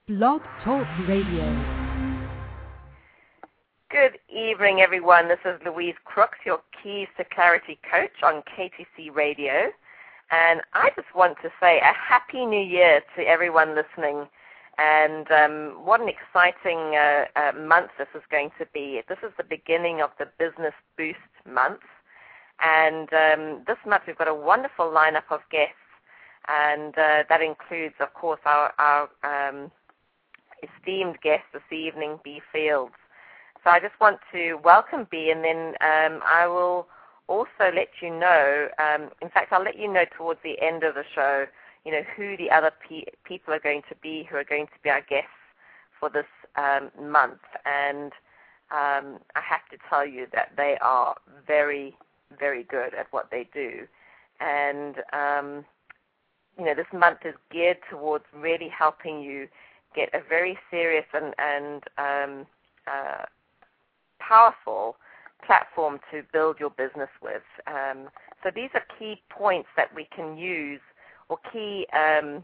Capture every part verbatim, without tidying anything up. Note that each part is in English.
Blog Talk Radio. Good evening, everyone. This is Louise Crooks, your Keys to Clarity coach on K T C Radio. And I just want to say a Happy New Year to everyone listening. And um, what an exciting uh, uh, month this is going to be. This is the beginning of the Business Boost month. And um, this month we've got a wonderful lineup of guests. And uh, that includes, of course, our, our um, esteemed guest this evening, Bea Fields. So I just want to welcome Bea, and then um, I will also let you know, um, in fact, I'll let you know towards the end of the show, you know, who the other pe- people are going to be who are going to be our guests for this um, month. And um, I have to tell you that they are very, very good at what they do. And, um, you know, this month is geared towards really helping you get a very serious and, and um, uh, powerful platform to build your business with. Um, so these are key points that we can use, or key um,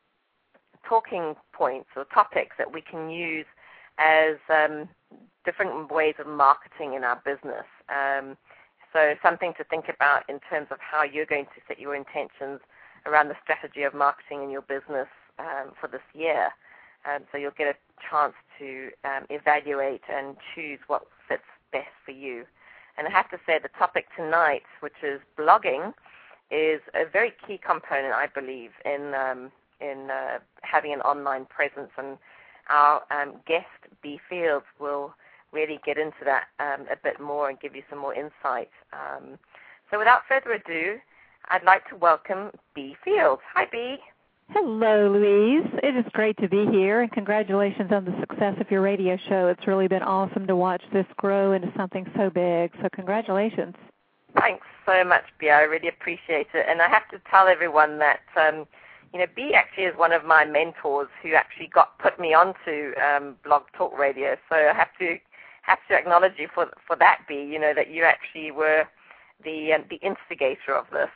talking points or topics that we can use as um, different ways of marketing in our business. Um, so something to think about in terms of how you're going to set your intentions around the strategy of marketing in your business um, for this year. Um, so you'll get a chance to um, evaluate and choose what fits best for you. And I have to say the topic tonight, which is blogging, is a very key component, I believe, in um, in uh, having an online presence. And our um, guest, Bea Fields, will really get into that um, a bit more and give you some more insight. Um, so without further ado, I'd like to welcome Bea Fields. Hi, Bea. Hello, Louise. It is great to be here, and congratulations on the success of your radio show. It's really been awesome to watch this grow into something so big, so congratulations. Thanks so much, Bea. I really appreciate it. And I have to tell everyone that, um, you know, Bea actually is one of my mentors who actually got put me onto um, Blog Talk Radio, so I have to have to acknowledge you for for that, Bea, you know, that you actually were the um, the instigator of this.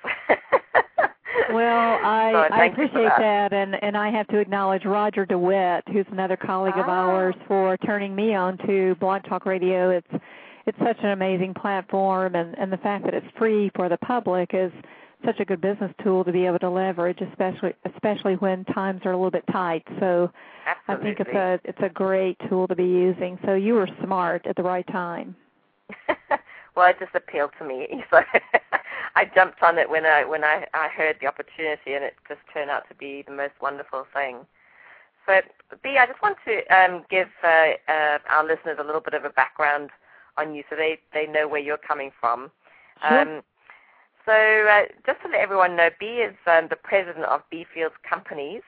Well, I, so I appreciate that. that, and, and I have to acknowledge Roger DeWitt, who's another colleague ah. of ours, for turning me on to Blog Talk Radio. It's it's such an amazing platform, and, and the fact that it's free for the public is such a good business tool to be able to leverage, especially especially when times are a little bit tight. So Absolutely. I think it's a it's a great tool to be using. So you were smart at the right time. Well, it just appealed to me, so I jumped on it when I when I, I heard the opportunity, and it just turned out to be the most wonderful thing. So, Bea, I just want to um, give uh, uh, our listeners a little bit of a background on you, so they, they know where you're coming from. Sure. Um, so, uh, just to let everyone know, Bea is um, the president of Bea Fields Companies,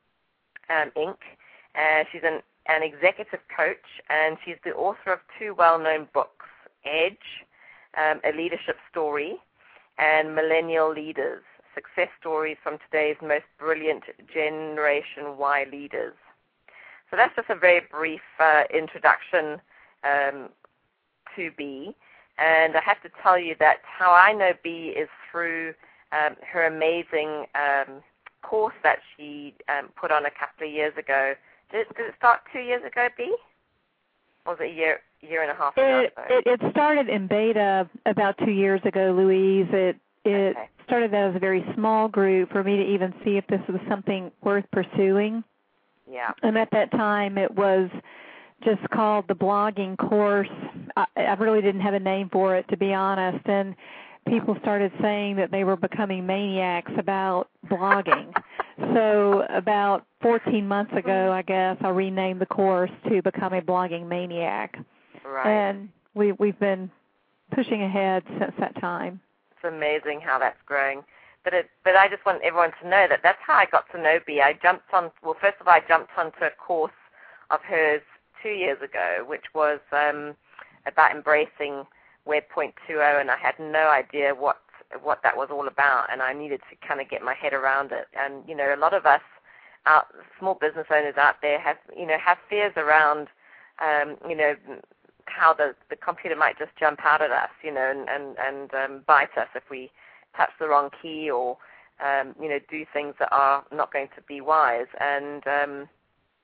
um, Incorporated. Uh, she's an, an executive coach, and she's the author of two well-known books, Edge, Um, a leadership story, and Millennial Leaders, success stories from today's most brilliant Generation Y leaders. So that's just a very brief uh, introduction um, to Bea. And I have to tell you that how I know Bea is through um, her amazing um, course that she um, put on a couple of years ago. Did it, did it start two years ago, Bea? Or was it a year? year and a half ago. It, it, it started in beta about two years ago, Louise. It it okay. started as a very small group for me to even see if this was something worth pursuing. Yeah. And at that time, it was just called the blogging course. I, I really didn't have a name for it, to be honest. And people started saying that they were becoming maniacs about blogging. So about fourteen months ago, I guess, I renamed the course to Become a Blogging Maniac. Right. And we, we've been pushing ahead since that time. It's amazing how that's growing. But it, but I just want everyone to know that that's how I got to know Bea. I jumped on, well, first of all, I jumped onto a course of hers two years ago, which was um, about embracing Web point two oh, and I had no idea what what that was all about, and I needed to kind of get my head around it. And, you know, a lot of us, out, small business owners out there, have, you know, have fears around, um, you know, how the, the computer might just jump out at us, you know, and, and, and um, bite us if we touch the wrong key or, um, you know, do things that are not going to be wise. And um,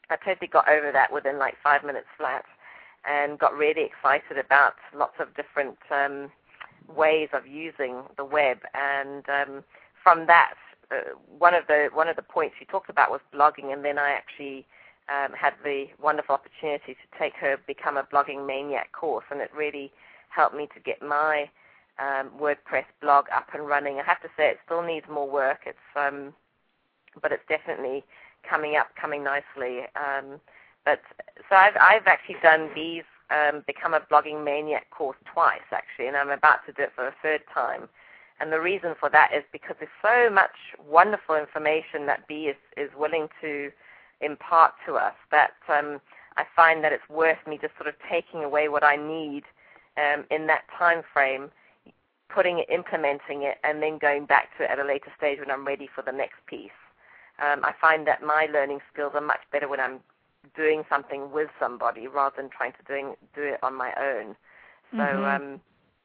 I totally got over that within like five minutes flat, and got really excited about lots of different um, ways of using the web. And um, from that, uh, one of the one of the points you talked about was blogging, and then I actually um, had the wonderful opportunity to take her Become a Blogging Maniac course, and it really helped me to get my um, WordPress blog up and running. I have to say it still needs more work. It's um, but it's definitely coming up, coming nicely. Um, but so I've I've actually done Bee's um, Become a Blogging Maniac course twice actually, and I'm about to do it for a third time. And the reason for that is because there's so much wonderful information that Bee is, is willing to impart to us that um, I find that it's worth me just sort of taking away what I need um, in that time frame, putting it, implementing it, and then going back to it at a later stage when I'm ready for the next piece. Um, I find that my learning skills are much better when I'm doing something with somebody rather than trying to doing, do it on my own. So mm-hmm. um,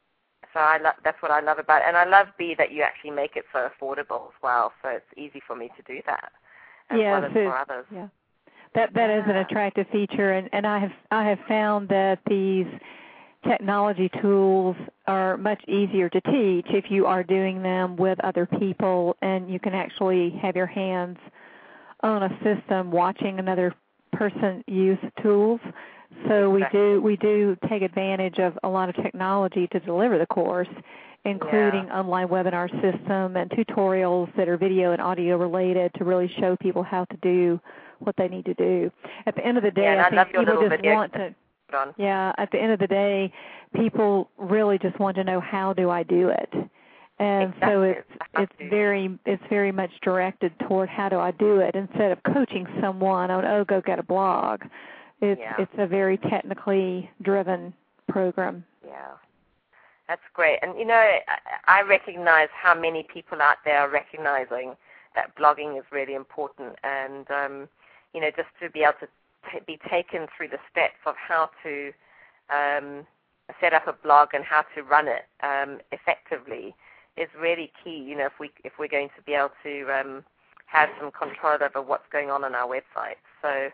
so I lo- that's what I love about it. And I love, Bee, that you actually make it so affordable as well, so it's easy for me to do that as yes, well as for others. Yeah. That, that yeah. is an attractive feature, and, and I have I have found that these technology tools are much easier to teach if you are doing them with other people, and you can actually have your hands on a system watching another person use tools. So we do we do take advantage of a lot of technology to deliver the course, including yeah. online webinar system and tutorials that are video and audio related to really show people how to do what they need to do. At the end of the day, yeah, I, I think people just want to On. Yeah, at the end of the day, people really just want to know, how do I do it? And exactly. so it's it's very it's very much directed toward how do I do it, instead of coaching someone on, oh, go get a blog. It's yeah. it's a very technically driven program. Yeah, that's great. And you know, I, I recognize how many people out there are recognizing that blogging is really important, and um, you know, just to be able to be taken through the steps of how to um, set up a blog and how to run it um, effectively is really key. You know, if we if we're going to be able to um, have some control over what's going on on our website. So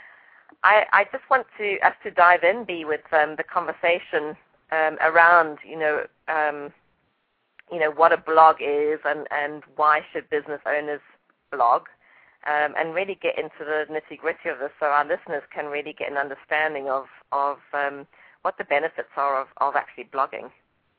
I, I just want to us to dive in, Bee, with um, the conversation um, around you know um, you know what a blog is and, and why should business owners blog. Um, and really get into the nitty-gritty of this so our listeners can really get an understanding of, of um, what the benefits are of, of actually blogging.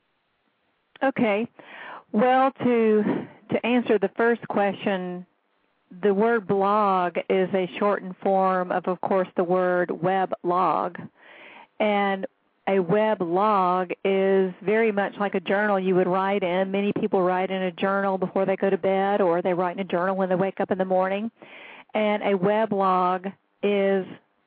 Okay. Well, to to answer the first question, the word blog is a shortened form of, of course, the word weblog. And a weblog is very much like a journal you would write in. Many people write in a journal before they go to bed, or they write in a journal when they wake up in the morning. And a weblog is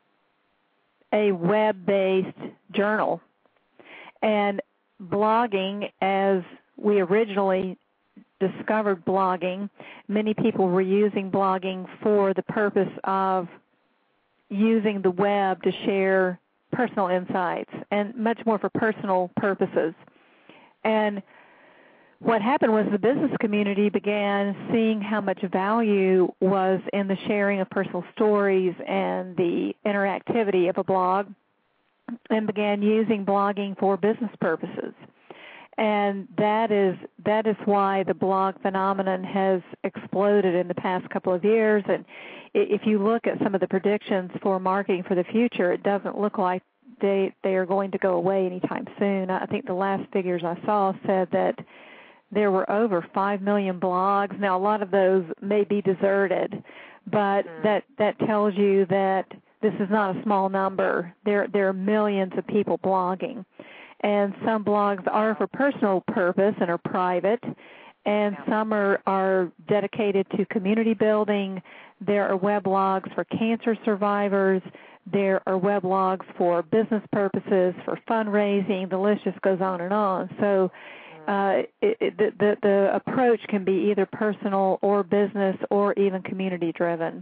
a web-based journal. And blogging, as we originally discovered blogging, many people were using blogging for the purpose of using the web to share personal insights, and much more for personal purposes. And what happened was the business community began seeing how much value was in the sharing of personal stories and the interactivity of a blog, and began using blogging for business purposes. And that is that is why the blog phenomenon has exploded in the past couple of years. And if you look at some of the predictions for marketing for the future, it doesn't look like they they are going to go away anytime soon. I think the last figures I saw said that there were over five million blogs. Now, a lot of those may be deserted, but mm. that, that tells you that this is not a small number. There there are millions of people blogging. And some blogs are for personal purpose and are private, and yeah. some are, are dedicated to community building. There are weblogs for cancer survivors. There are weblogs for business purposes, for fundraising. The list just goes on and on. So uh, it, it, the, the, the approach can be either personal or business or even community-driven.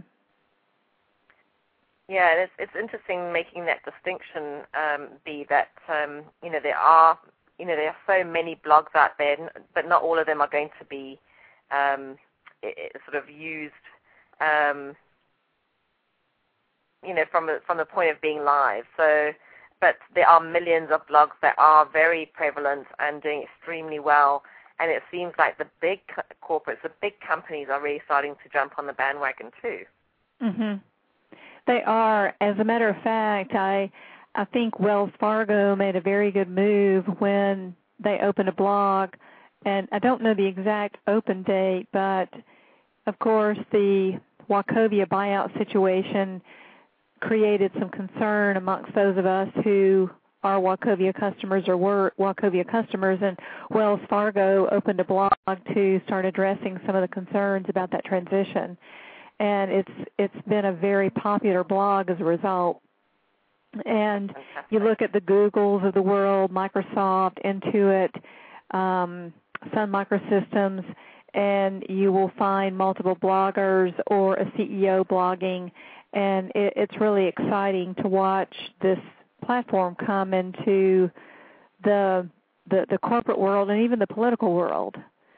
Yeah, and it's it's interesting making that distinction, um, Bee, that um, you know there are you know there are so many blogs out there, but not all of them are going to be um, it, it sort of used. Um, you know, from from the point of being live. So, but there are millions of blogs that are very prevalent and doing extremely well. And it seems like the big corporates, the big companies are really starting to jump on the bandwagon too. Mhm. They are. As a matter of fact, I I think Wells Fargo made a very good move when they opened a blog, and I don't know the exact open date, but of course the Wachovia buyout situation created some concern amongst those of us who are Wachovia customers or were Wachovia customers, and Wells Fargo opened a blog to start addressing some of the concerns about that transition. And it's it's been a very popular blog as a result. And you look at the Googles of the world, Microsoft, Intuit, um, Sun Microsystems, and you will find multiple bloggers or a C E O blogging, and it, it's really exciting to watch this platform come into the, the the corporate world and even the political world.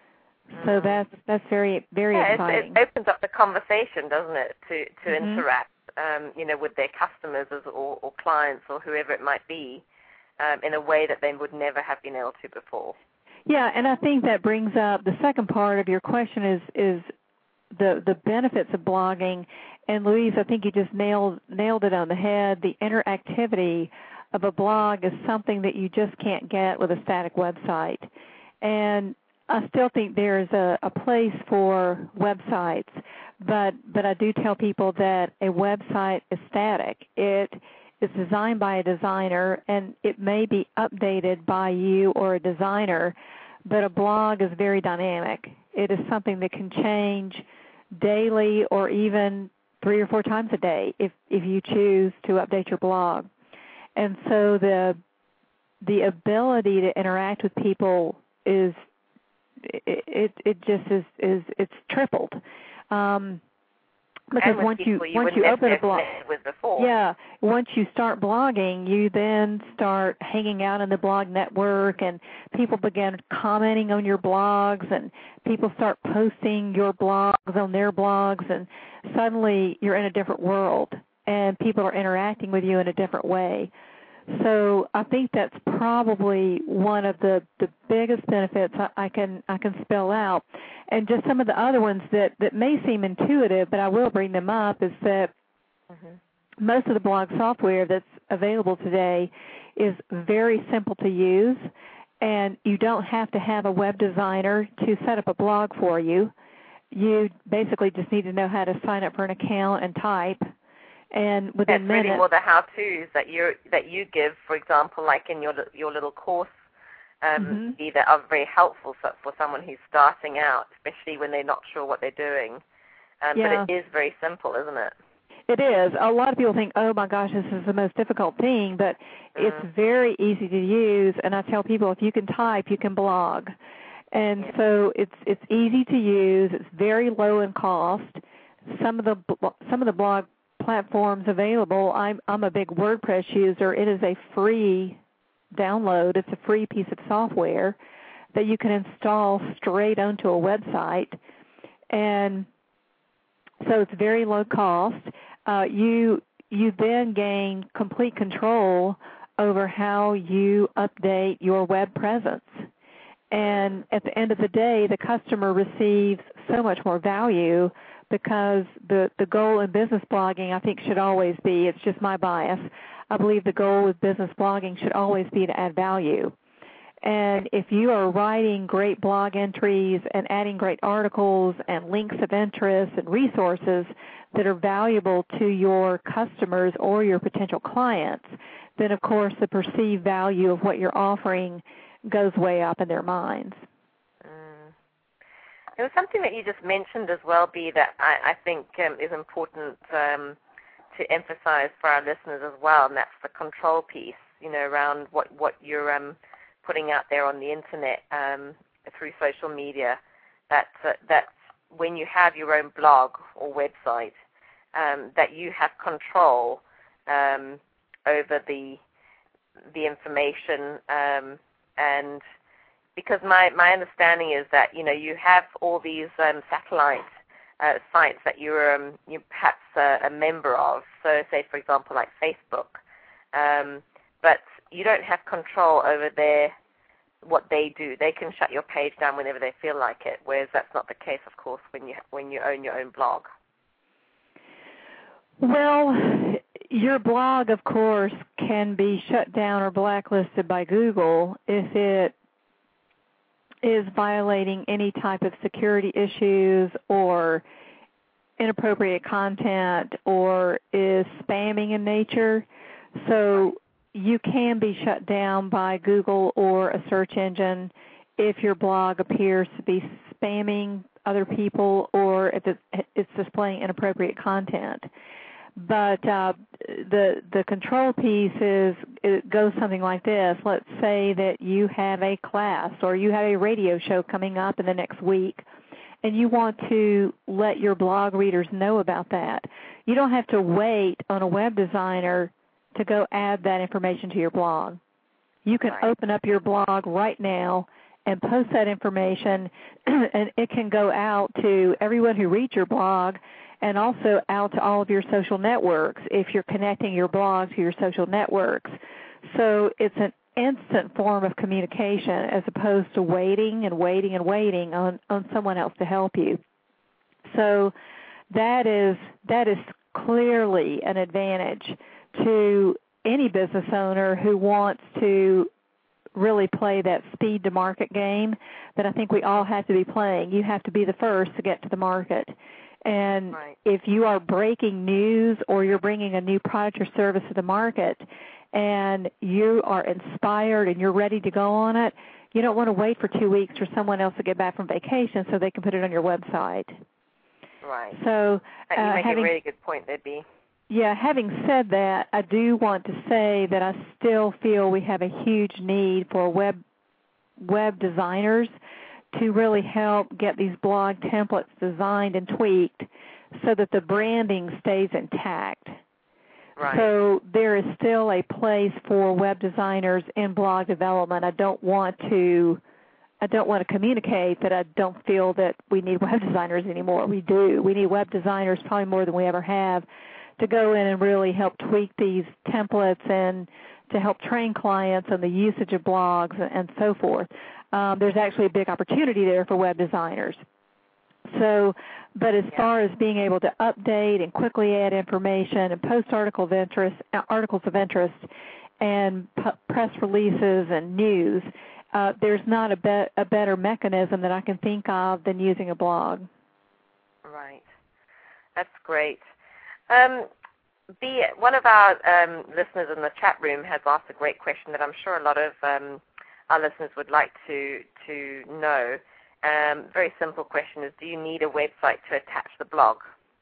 So that's that's very very yeah, exciting. It, it opens up the conversation, doesn't it, to to mm-hmm. interact, um, you know, with their customers as, or, or clients or whoever it might be, um, in a way that they would never have been able to before. Yeah, and I think that brings up the second part of your question is is the the benefits of blogging. And Louise, I think you just nailed nailed it on the head. The interactivity of a blog is something that you just can't get with a static website. And I still think there's a, a place for websites, but but I do tell people that a website is static. It is designed by a designer, and it may be updated by you or a designer, but a blog is very dynamic. It is something that can change daily or even three or four times a day if, if you choose to update your blog. And so the the ability to interact with people is It, it it just is is it's tripled, um, because once you, you once you open a blog, with before. yeah, once you start blogging, you then start hanging out in the blog network, and people begin commenting on your blogs, and people start posting your blogs on their blogs, and suddenly you're in a different world, and people are interacting with you in a different way. So I think that's probably one of the, the biggest benefits I, I can I can spell out. And just some of the other ones that, that may seem intuitive, but I will bring them up, is that mm-hmm. most of the blog software that's available today is very simple to use, and you don't have to have a web designer to set up a blog for you. You basically just need to know how to sign up for an account and type. And within That's minutes, really more the how-tos that you that you give, for example, like in your your little course, um, mm-hmm. that are very helpful for, for someone who's starting out, especially when they're not sure what they're doing. Um, yeah. But it is very simple, isn't it? It is. A lot of people think, oh my gosh, this is the most difficult thing, but mm-hmm. it's very easy to use. And I tell people, if you can type, you can blog. And yeah. so it's it's easy to use. It's very low in cost. Some of the some of the blog platforms available, I'm, I'm a big WordPress user. It is a free download. It's a free piece of software that you can install straight onto a website. And so it's very low cost. Uh, you, you then gain complete control over how you update your web presence. And at the end of the day, the customer receives so much more value, because the, the goal in business blogging, I think, should always be, it's just my bias, I believe the goal with business blogging should always be to add value. And if you are writing great blog entries and adding great articles and links of interest and resources that are valuable to your customers or your potential clients, then, of course, the perceived value of what you're offering goes way up in their minds. There was something that you just mentioned as well, Bea, that I, I think um, is important um, to emphasize for our listeners as well, and that's the control piece, you know, around what, what you're um, putting out there on the Internet um, through social media. That, uh, that's when you have your own blog or website, um, that you have control um, over the, the information um, and because my, my understanding is that, you know, you have all these um, satellite uh, sites that you're, um, you're perhaps a, a member of. So say, for example, like Facebook. Um, but you don't have control over their what they do. They can shut your page down whenever they feel like it, whereas that's not the case, of course, when you when you own your own blog. Well, your blog, of course, can be shut down or blacklisted by Google if it is violating any type of security issues or inappropriate content or is spamming in nature. So you can be shut down by Google or a search engine if your blog appears to be spamming other people or if it's displaying inappropriate content. But uh, the the control piece is, it goes something like this. Let's say that you have a class or you have a radio show coming up in the next week, and you want to let your blog readers know about that. You don't have to wait on a web designer to go add that information to your blog. You can right. open up your blog right now and post that information, and it can go out to everyone who reads your blog and also out to all of your social networks if you're connecting your blog to your social networks. So it's an instant form of communication as opposed to waiting and waiting and waiting on, on someone else to help you. So that is that is clearly an advantage to any business owner who wants to really play that speed to market game that I think we all have to be playing. You have to be the first to get to the market. And right. if you are breaking news or you're bringing a new product or service to the market and you are inspired and you're ready to go on it, you don't want to wait for two weeks for someone else to get back from vacation so they can put it on your website. Right. So uh, you make having, a really good point there, Bea. Yeah, having said that, I do want to say that I still feel we have a huge need for web web designers to really help get these blog templates designed and tweaked so that the branding stays intact. Right. So there is still a place for web designers in blog development. I don't want to I don't want to communicate that I don't feel that we need web designers anymore. We do. We need web designers probably more than we ever have to go in and really help tweak these templates and to help train clients on the usage of blogs and so forth. Um, there's actually a big opportunity there for web designers. So, but as yeah. far as being able to update and quickly add information and post articles of interest, articles of interest, and p- press releases and news, uh, there's not a, be- a better mechanism that I can think of than using a blog. Right. That's great. Um, Bea, one of our um, listeners in the chat room has asked a great question that I'm sure a lot of um, our listeners would like to to know. Um, very simple question is, do you need a website to attach the blog?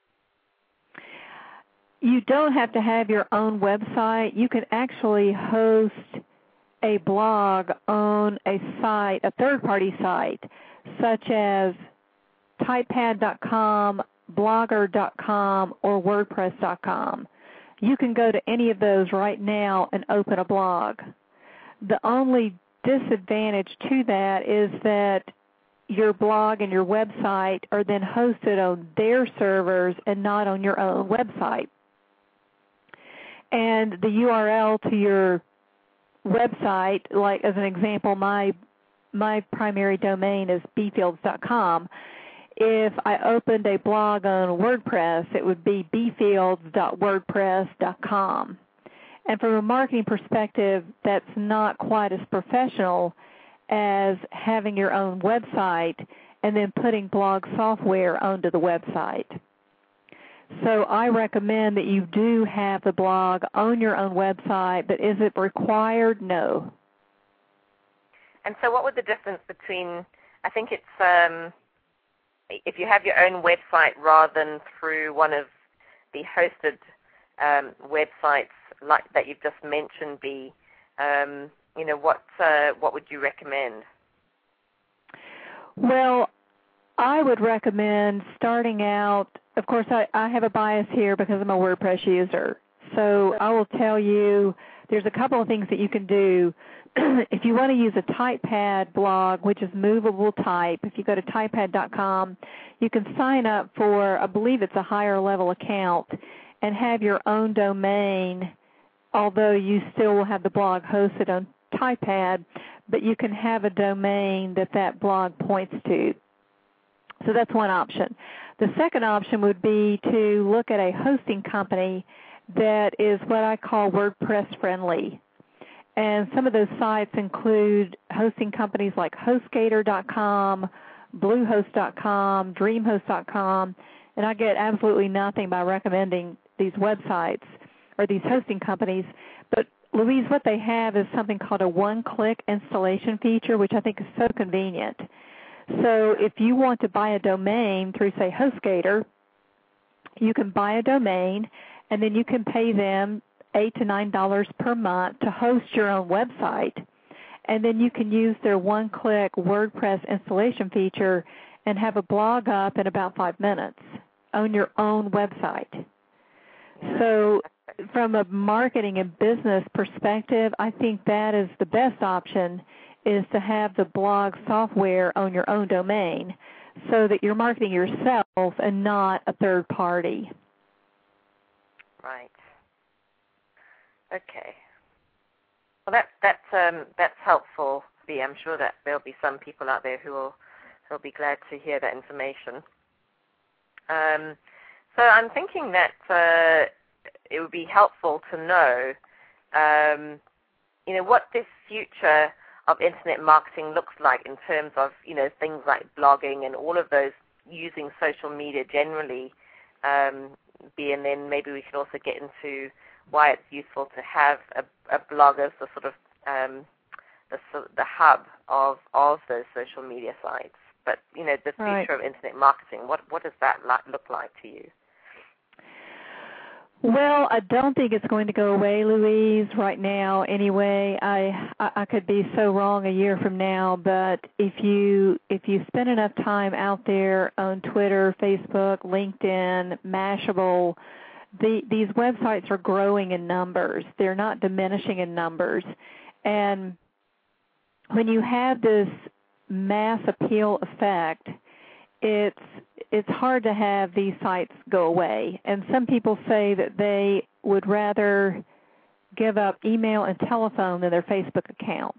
You don't have to have your own website. You can actually host a blog on a site, a third-party site, such as typepad dot com, blogger dot com, or wordpress dot com. You can go to any of those right now and open a blog. The only disadvantage to that is that your blog and your website are then hosted on their servers and not on your own website. And the U R L to your website, like as an example, my my primary domain is bea fields dot com. If I opened a blog on WordPress, it would be bea fields dot wordpress dot com. And from a marketing perspective, that's not quite as professional as having your own website and then putting blog software onto the website. So I recommend that you do have the blog on your own website, but is it required? No. And so what would the difference between, I think it's, um, if you have your own website rather than through one of the hosted um, websites like that you've just mentioned, Bea, um, you know, what uh, what would you recommend? Well, I would recommend starting out, of course, I, I have a bias here because I'm a WordPress user. So I will tell you there's a couple of things that you can do if you want to use a TypePad blog, which is movable type, if you go to typepad dot com, you can sign up for, I believe it's a higher level account, and have your own domain, although you still will have the blog hosted on TypePad, but you can have a domain that that blog points to. So that's one option. The second option would be to look at a hosting company that is what I call WordPress friendly. And some of those sites include hosting companies like HostGator dot com, Bluehost dot com, DreamHost dot com, and I get absolutely nothing by recommending these websites or these hosting companies. But Louise, what they have is something called a one-click installation feature, which I think is so convenient. So if you want to buy a domain through, say, HostGator, you can buy a domain, and then you can pay them eight to nine dollars per month to host your own website, and then you can use their one-click WordPress installation feature and have a blog up in about five minutes on your own website. So from a marketing and business perspective, I think that is the best option, is to have the blog software on your own domain so that you're marketing yourself and not a third party. Right. Okay. Well, that, that's um, that's helpful. I'm sure that there'll be some people out there who will who will be glad to hear that information. Um, so I'm thinking that uh, it would be helpful to know, um, you know, what this future of internet marketing looks like in terms of, you know, things like blogging and all of those, using social media generally. Um, be and then maybe we can also get into why it's useful to have a, a blog as the sort of um, the, the hub of of those social media sites. But you know, the future right. of internet marketing, what what does that look like to you? Well, I don't think it's going to go away, Louise, right now anyway. I I could be so wrong a year from now, but if you if you spend enough time out there on Twitter, Facebook, LinkedIn, Mashable, the, these websites are growing in numbers. They're not diminishing in numbers. And when you have this mass appeal effect, it's it's hard to have these sites go away. And some people say that they would rather give up email and telephone than their Facebook account.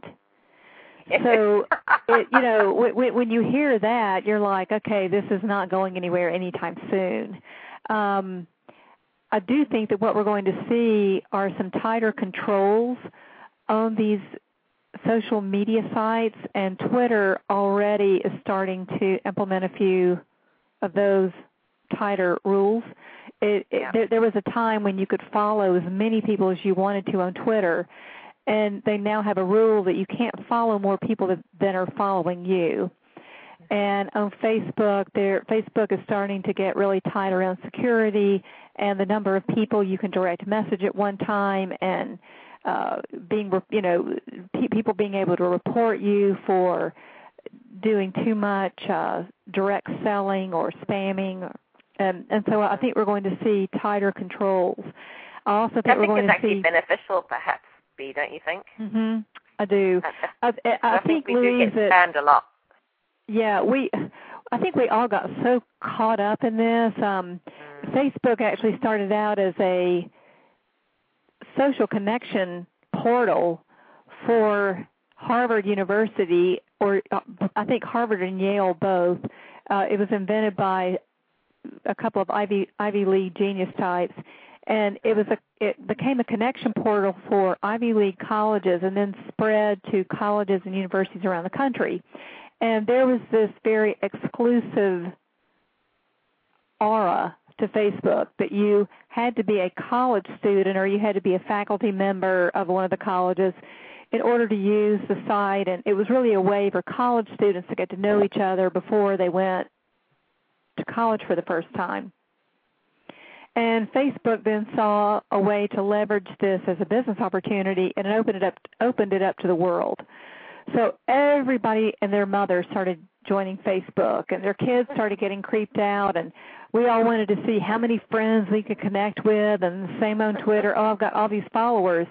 So, it, you know, when, when you hear that, you're like, okay, this is not going anywhere anytime soon. Um, I do think that what we're going to see are some tighter controls on these social media sites, and Twitter already is starting to implement a few of those tighter rules. It, it, yeah. there, there was a time when you could follow as many people as you wanted to on Twitter, and they now have a rule that you can't follow more people that, than are following you. And on Facebook, there, Facebook is starting to get really tight around security and the number of people you can direct message at one time, and uh, being, you know, pe- people being able to report you for doing too much uh, direct selling or spamming. And, and so I think we're going to see tighter controls. I also think, I think we're going it's to actually see beneficial, perhaps, B, don't you think? Mm-hmm. I do. I, I, I, I think, think we Louise, do get that, spammed a lot. Yeah, we. I think we all got so caught up in this. Um, mm. Facebook actually started out as a social connection portal for Harvard University, or uh, I think Harvard and Yale both. Uh, it was invented by a couple of Ivy Ivy League genius types, and it was a it became a connection portal for Ivy League colleges, and then spread to colleges and universities around the country. And there was this very exclusive aura to Facebook that you had to be a college student or you had to be a faculty member of one of the colleges in order to use the site. And it was really a way for college students to get to know each other before they went to college for the first time. And Facebook then saw a way to leverage this as a business opportunity, and it opened it up, opened it up to the world. So everybody and their mother started joining Facebook, and their kids started getting creeped out, and we all wanted to see how many friends we could connect with, and the same on Twitter. Oh, I've got all these followers.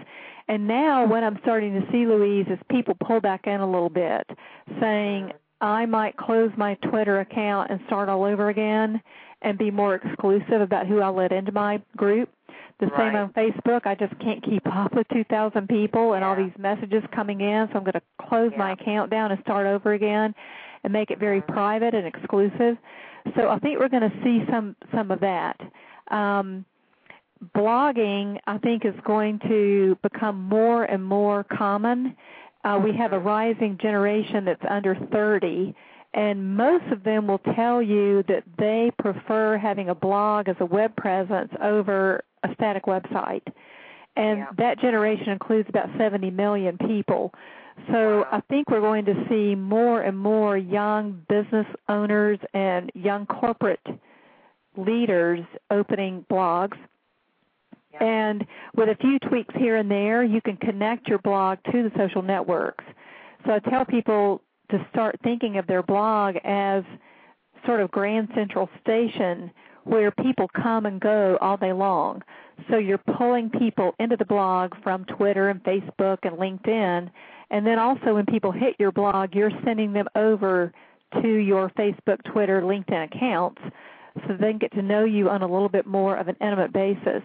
And now what I'm starting to see, Louise, is people pull back in a little bit, saying, I might close my Twitter account and start all over again and be more exclusive about who I let into my group. The right. same on Facebook. I just can't keep up with two thousand people and yeah. all these messages coming in, so I'm going to close yeah. my account down and start over again and make it very mm-hmm. private and exclusive. So I think we're going to see some, some of that. Um, blogging, I think, is going to become more and more common. Uh, we have a rising generation that's under thirty, and most of them will tell you that they prefer having a blog as a web presence over a static website. And yeah. that generation includes about seventy million people. So wow. I think we're going to see more and more young business owners and young corporate leaders opening blogs. Yeah. And with a few tweaks here and there, you can connect your blog to the social networks. So I tell people to start thinking of their blog as sort of Grand Central Station where people come and go all day long. So you're pulling people into the blog from Twitter and Facebook and LinkedIn. And then also when people hit your blog, you're sending them over to your Facebook, Twitter, LinkedIn accounts so they can get to know you on a little bit more of an intimate basis.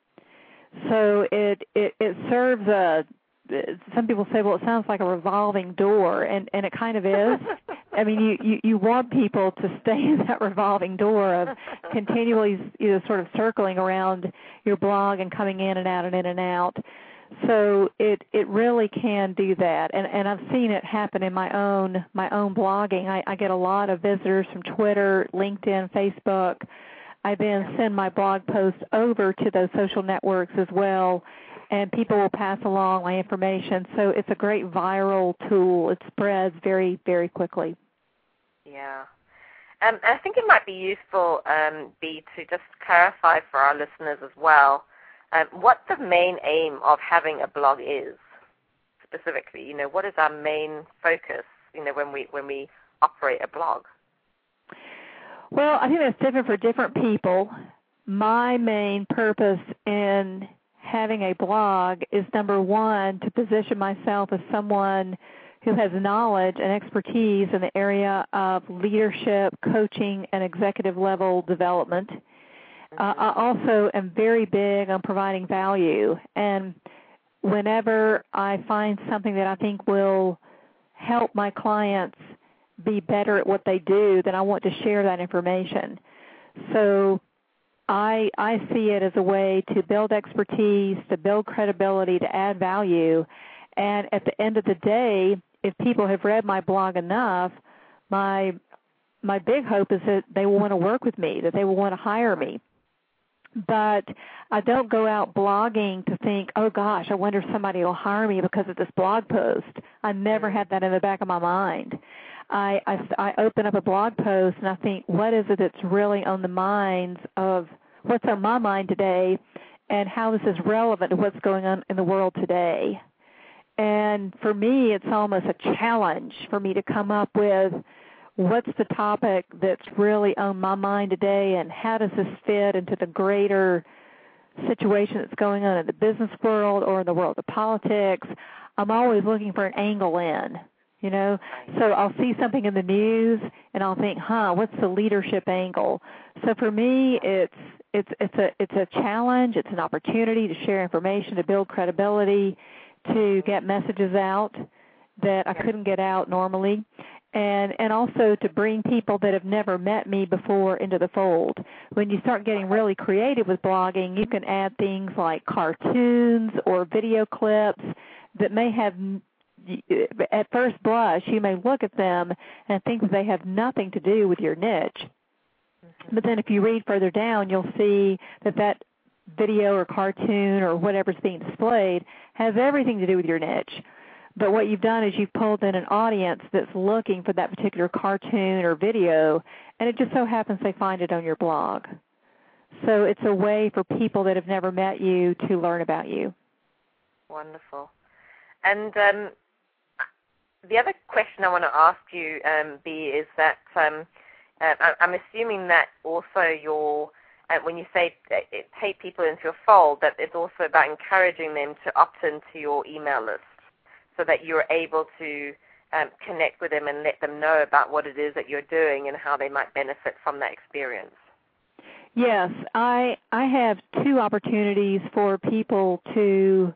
So it, it, it serves a, some people say, well, it sounds like a revolving door, and, and it kind of is. I mean, you, you, you want people to stay in that revolving door of continually, you know, sort of circling around your blog and coming in and out and in and out. So it, it really can do that, and, and I've seen it happen in my own my own blogging. I, I get a lot of visitors from Twitter, LinkedIn, Facebook. I then send my blog posts over to those social networks as well, and people will pass along my information. So it's a great viral tool. It spreads very, very quickly. Yeah. Um, I think it might be useful, um, B, to just clarify for our listeners as well um, what the main aim of having a blog is specifically. You know, what is our main focus, you know, when we when we operate a blog? Well, I think that's different for different people. My main purpose in having a blog is, number one, to position myself as someone who has knowledge and expertise in the area of leadership, coaching, and executive level development. Uh, I also am very big on providing value, and whenever I find something that I think will help my clients be better at what they do, then I want to share that information. So I, I see it as a way to build expertise, to build credibility, to add value. And at the end of the day, if people have read my blog enough, my my big hope is that they will want to work with me, that they will want to hire me. But I don't go out blogging to think, oh, gosh, I wonder if somebody will hire me because of this blog post. I never had that in the back of my mind. I, I, I open up a blog post and I think, what is it that's really on the minds of what's on my mind today and how this is relevant to what's going on in the world today. And for me, it's almost a challenge for me to come up with what's the topic that's really on my mind today and how does this fit into the greater situation that's going on in the business world or in the world of politics. I'm always looking for an angle in. You know, so I'll see something in the news and I'll think, huh, what's the leadership angle? So for me, it's it's it's a it's a challenge. It's an opportunity to share information, to build credibility, to get messages out that I couldn't get out normally, and and also to bring people that have never met me before into the fold. When you start getting really creative with blogging, you can add things like cartoons or video clips that may have, at first blush, you may look at them and think that they have nothing to do with your niche. Mm-hmm. But then if you read further down, you'll see that that video or cartoon or whatever's being displayed has everything to do with your niche. But what you've done is you've pulled in an audience that's looking for that particular cartoon or video, and it just so happens they find it on your blog. So it's a way for people that have never met you to learn about you. Wonderful. And um, the other question I want to ask you, um, B, is that um, uh, I'm assuming that also your uh, when you say uh, take people into your fold, that it's also about encouraging them to opt into your email list so that you're able to um, connect with them and let them know about what it is that you're doing and how they might benefit from that experience. Yes, I I have two opportunities for people to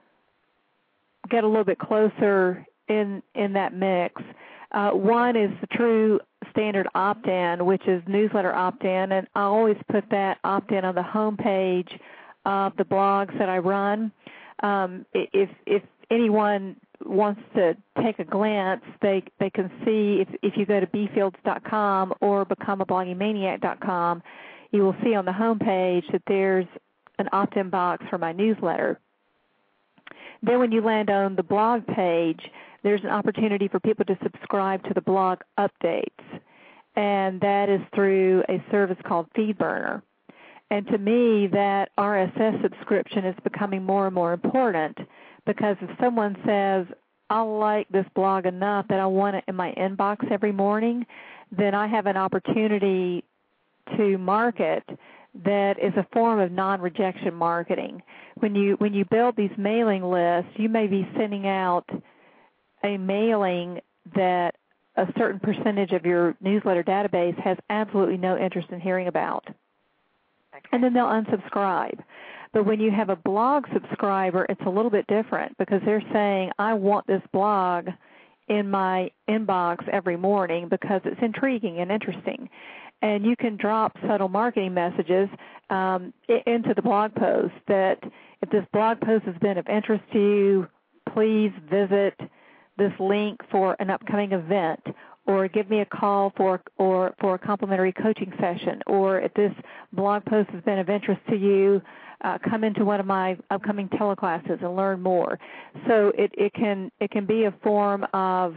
get a little bit closer in in that mix. Uh, one is the true standard opt-in, which is newsletter opt-in, and I always put that opt-in on the home page of the blogs that I run. Um, if if anyone wants to take a glance, they they can see if if you go to b fields dot com or become a blogging maniac dot com, you will see on the home page that there's an opt-in box for my newsletter. Then when you land on the blog page, there's an opportunity for people to subscribe to the blog updates, and that is through a service called FeedBurner. And to me, that R S S subscription is becoming more and more important, because if someone says, I like this blog enough that I want it in my inbox every morning, then I have an opportunity to market that is a form of non-rejection marketing. When you when you build these mailing lists, you may be sending out a mailing that a certain percentage of your newsletter database has absolutely no interest in hearing about. Okay. And then they'll unsubscribe. But when you have a blog subscriber, it's a little bit different, because they're saying, I want this blog in my inbox every morning because it's intriguing and interesting. And you can drop subtle marketing messages um, into the blog post that if this blog post has been of interest to you, please visit this link for an upcoming event, or give me a call for or for a complimentary coaching session, or if this blog post has been of interest to you, uh, come into one of my upcoming teleclasses and learn more. So it, it can it can be a form of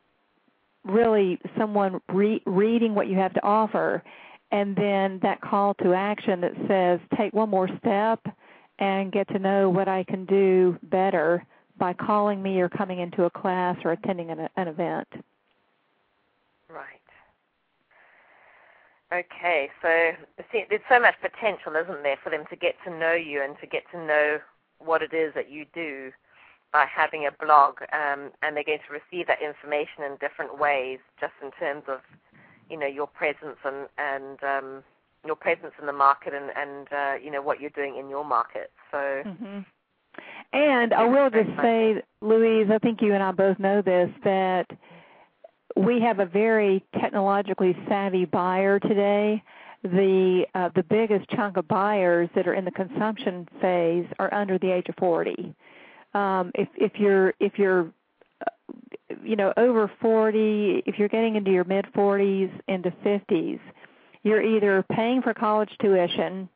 really someone re- reading what you have to offer, and then that call to action that says, take one more step and get to know what I can do better by calling me or coming into a class or attending an, an event. Right. Okay, so see, there's so much potential, isn't there, for them to get to know you and to get to know what it is that you do by having a blog, um, and they're going to receive that information in different ways, just in terms of, you know, your presence and, and um, your presence in the market and, and uh, you know, what you're doing in your market. So, mm-hmm. And I will just say, Louise, I think you and I both know this, that we have a very technologically savvy buyer today. The uh, the biggest chunk of buyers that are in the consumption phase are under the age of forty. Um, if if you're if you're you know over forty, if you're getting into your mid forties into fifties, you're either paying for college tuition,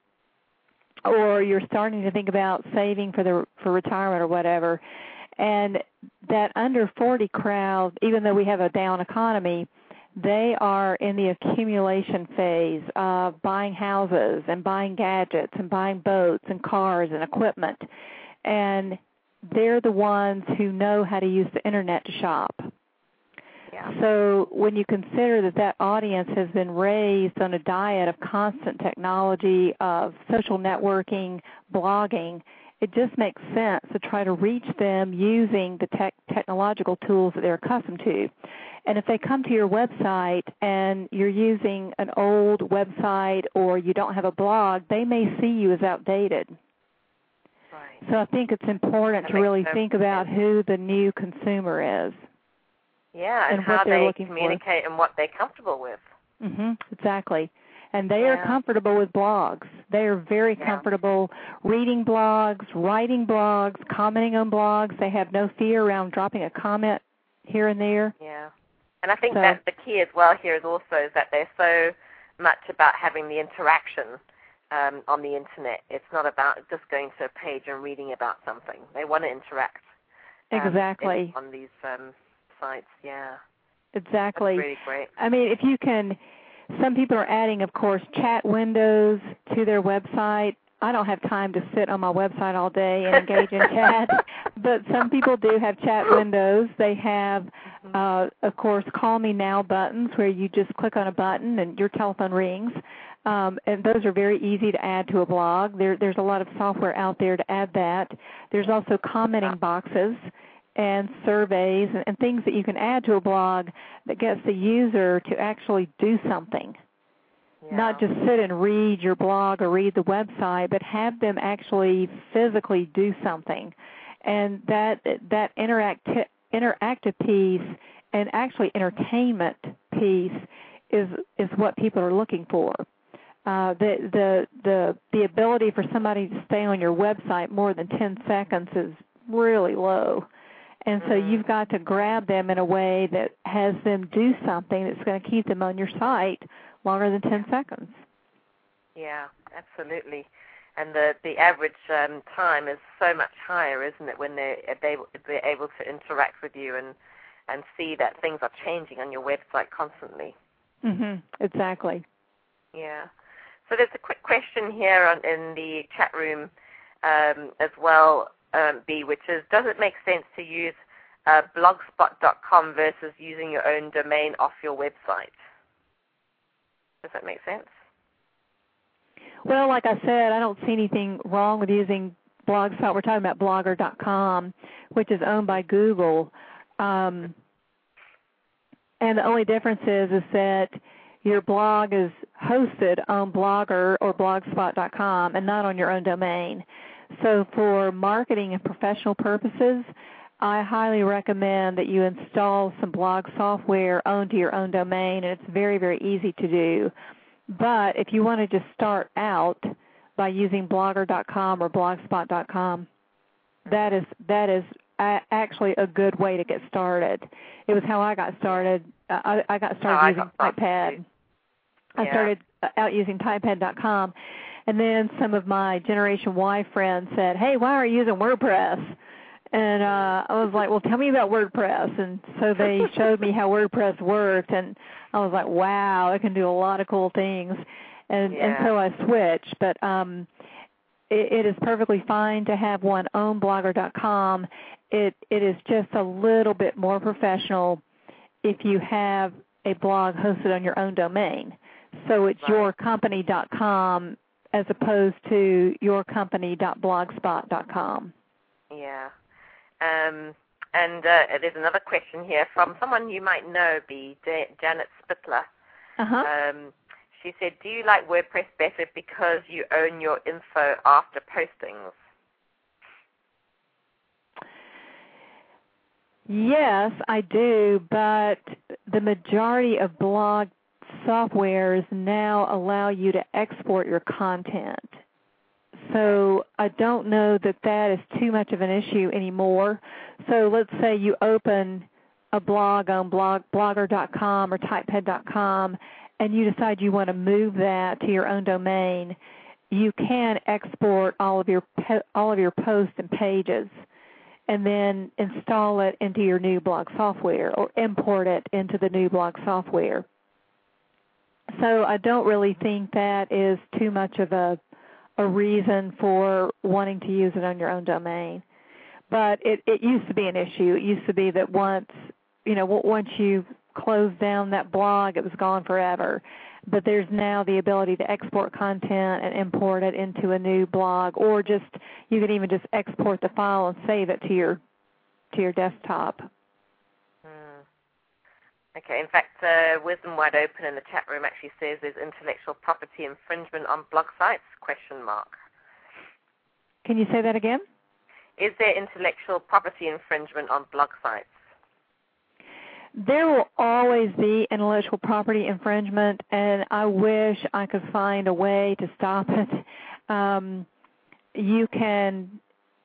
or you're starting to think about saving for the for retirement or whatever. And that under forty crowd, even though we have a down economy, they are in the accumulation phase of buying houses and buying gadgets and buying boats and cars and equipment. And they're the ones who know how to use the internet to shop. Yeah. So when you consider that that audience has been raised on a diet of constant technology, of social networking, blogging, it just makes sense to try to reach them using the tech, technological tools that they're accustomed to. And if they come to your website and you're using an old website or you don't have a blog, they may see you as outdated. Right. So I think it's important that to really sense. think about who the new consumer is. Yeah, and, and how what they're they looking communicate for. and what they're comfortable with. Mm-hmm, exactly. And they yeah. are comfortable with blogs. They are very yeah. comfortable reading blogs, writing blogs, commenting on blogs. They have no fear around dropping a comment here and there. Yeah. And I think so, that's the key as well here is also is that they're so much about having the interaction um, on the Internet. It's not about just going to a page and reading about something. They want to interact. Um, exactly. in, on these um, sites, yeah. Exactly. That's really great. I mean, if you can, some people are adding, of course, chat windows to their website. I don't have time to sit on my website all day and engage in chat, but some people do have chat windows. They have, uh, of course, call me now buttons where you just click on a button and your telephone rings. Um, and those are very easy to add to a blog. There, there's a lot of software out there to add that. There's also commenting boxes and surveys and, and things that you can add to a blog that gets the user to actually do something. Yeah. Not just sit and read your blog or read the website, but have them actually physically do something. And that that interacti- interactive piece and actually entertainment piece is is what people are looking for. Uh, the the the the ability for somebody to stay on your website more than ten seconds is really low. And so you've got to grab them in a way that has them do something that's going to keep them on your site longer than ten seconds. Yeah, absolutely. And the the average um, time is so much higher, isn't it, when they're, they, they're able to interact with you and, and see that things are changing on your website constantly. Mm-hmm. Exactly. Yeah. So there's a quick question here on, in the chat room um, as well, um, B, which is, does it make sense to use uh, blogspot dot com versus using your own domain off your website? Does that make sense? Well, like I said, I don't see anything wrong with using Blogspot. We're talking about blogger dot com, which is owned by Google. Um, and the only difference is, is that your blog is hosted on Blogger or blogspot dot com and not on your own domain. So for marketing and professional purposes, I highly recommend that you install some blog software onto your own domain, and it's very, very easy to do. But if you want to just start out by using blogger dot com or blogspot dot com, that is that is a, actually a good way to get started. It was how I got started. Uh, I, I got started oh, using Typepad. I yeah. started out using typepad dot com, and then some of my Generation Y friends said, "Hey, why are you using WordPress?" And uh, I was like, well, tell me about WordPress. And so they showed me how WordPress worked, and I was like, wow, it can do a lot of cool things. And, yeah. and so I switched. But um, it, it is perfectly fine to have one on blogger dot com. It, it is just a little bit more professional if you have a blog hosted on your own domain. So it's right. your company dot com as opposed to your company dot blogspot dot com. Yeah. Um, and uh, there's another question here from someone you might know, be Janet Spittler. Uh-huh. Um, she said, do you like WordPress better because you own your info after postings? Yes, I do, but the majority of blog softwares now allow you to export your content. So I don't know that that is too much of an issue anymore. So let's say you open a blog on blog, blogger dot com or typepad dot com, and you decide you want to move that to your own domain. You can export all of your all of your posts and pages, and then install it into your new blog software or import it into the new blog software. So I don't really think that is too much of a a reason for wanting to use it on your own domain. But it, it used to be an issue. It used to be that once, you know, once you closed down that blog, it was gone forever. But there's now the ability to export content and import it into a new blog, or just you can even just export the file and save it to your to your desktop. Okay, in fact, uh, Wisdom Wide Open in the chat room actually says there's intellectual property infringement on blog sites, question mark. Can you say that again? Is there intellectual property infringement on blog sites? There will always be intellectual property infringement, and I wish I could find a way to stop it. Um, you can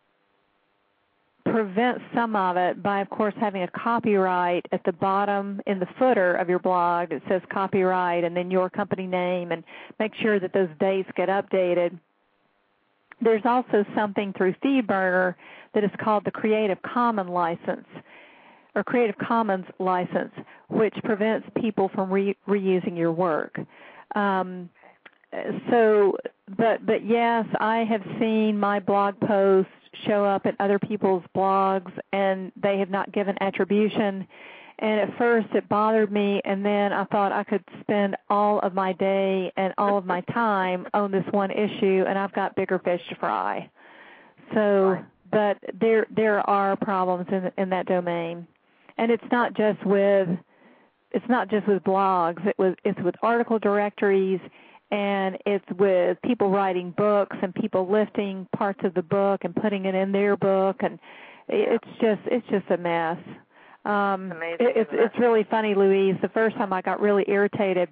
prevent some of it by, of course, having a copyright at the bottom in the footer of your blog that says copyright and then your company name, and make sure that those dates get updated. There's also something through FeedBurner that is called the Creative Commons license, or Creative Commons license, which prevents people from re- reusing your work. Um, so, but but yes, I have seen my blog posts show up in other people's blogs, and they have not given attribution, And at first it bothered me, and then I thought I could spend all of my day and all of my time on this one issue, and I've got bigger fish to fry. So, right. but there there are problems in in that domain, and it's not just with it's not just with blogs. It was it's with article directories, and it's with people writing books and people lifting parts of the book and putting it in their book, and it's just it's just a mess. Um, amazing, it, it's isn't it? it's really funny, Louise. The first time I got really irritated,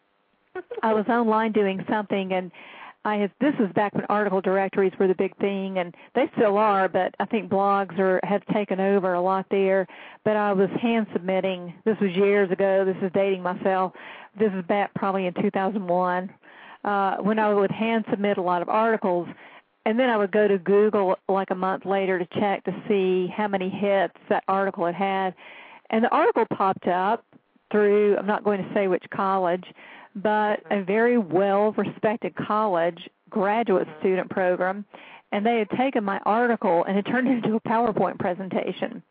I was online doing something, and I had this was back when article directories were the big thing, and they still are, but I think blogs are have taken over a lot there. But I was hand submitting. This was years ago. This is dating myself. This is back probably in two thousand one uh, when I would hand submit a lot of articles. And then I would go to Google like a month later to check to see how many hits that article had had. And the article popped up through, I'm not going to say which college, but a very well-respected college graduate student program. And they had taken my article and had turned it into a PowerPoint presentation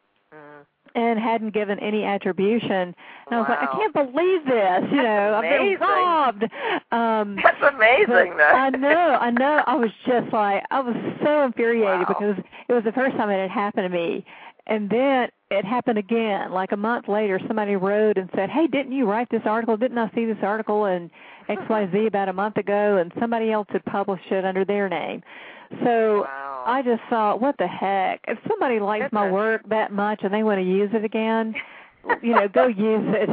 and hadn't given any attribution. And wow. I was like, I can't believe this. You know, I've been robbed. Um, That's amazing, though. I know, I know. I was just like, I was so infuriated wow. because it was the first time it had happened to me. And then it happened again. Like a month later, somebody wrote and said, hey, didn't you write this article? Didn't I see this article in X Y Z about a month ago? And somebody else had published it under their name. So wow. I just thought, what the heck? If somebody likes Goodness. my work that much and they want to use it again, you know, go use it.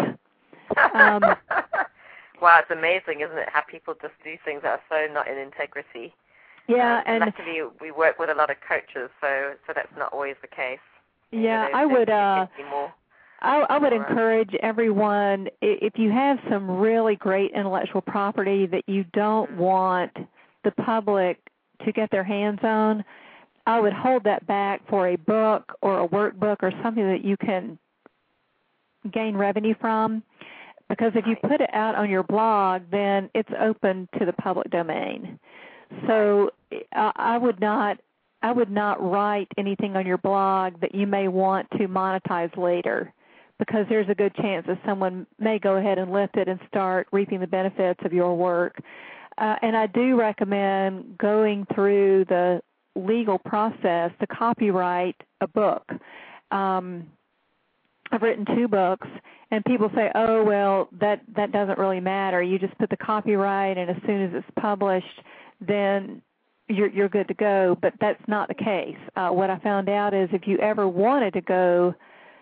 Um, wow, it's amazing, isn't it, how people just do things that are so not in integrity. Yeah, um, and luckily we work with a lot of coaches, so so that's not always the case. Yeah, you know, I would. Uh, more. I, I would All encourage everyone, if you have some really great intellectual property that you don't mm-hmm. want the public to get their hands on, I would hold that back for a book or a workbook or something that you can gain revenue from. Because if you put it out on your blog, then it's open to the public domain. So I, I would not I would not write anything on your blog that you may want to monetize later, because there's a good chance that someone may go ahead and lift it and start reaping the benefits of your work. Uh, and I do recommend going through the legal process to copyright a book. Um, I've written two books, and people say, oh, well, that, that doesn't really matter. You just put the copyright, and as soon as it's published, then you're, you're good to go. But that's not the case. Uh, what I found out is if you ever wanted to go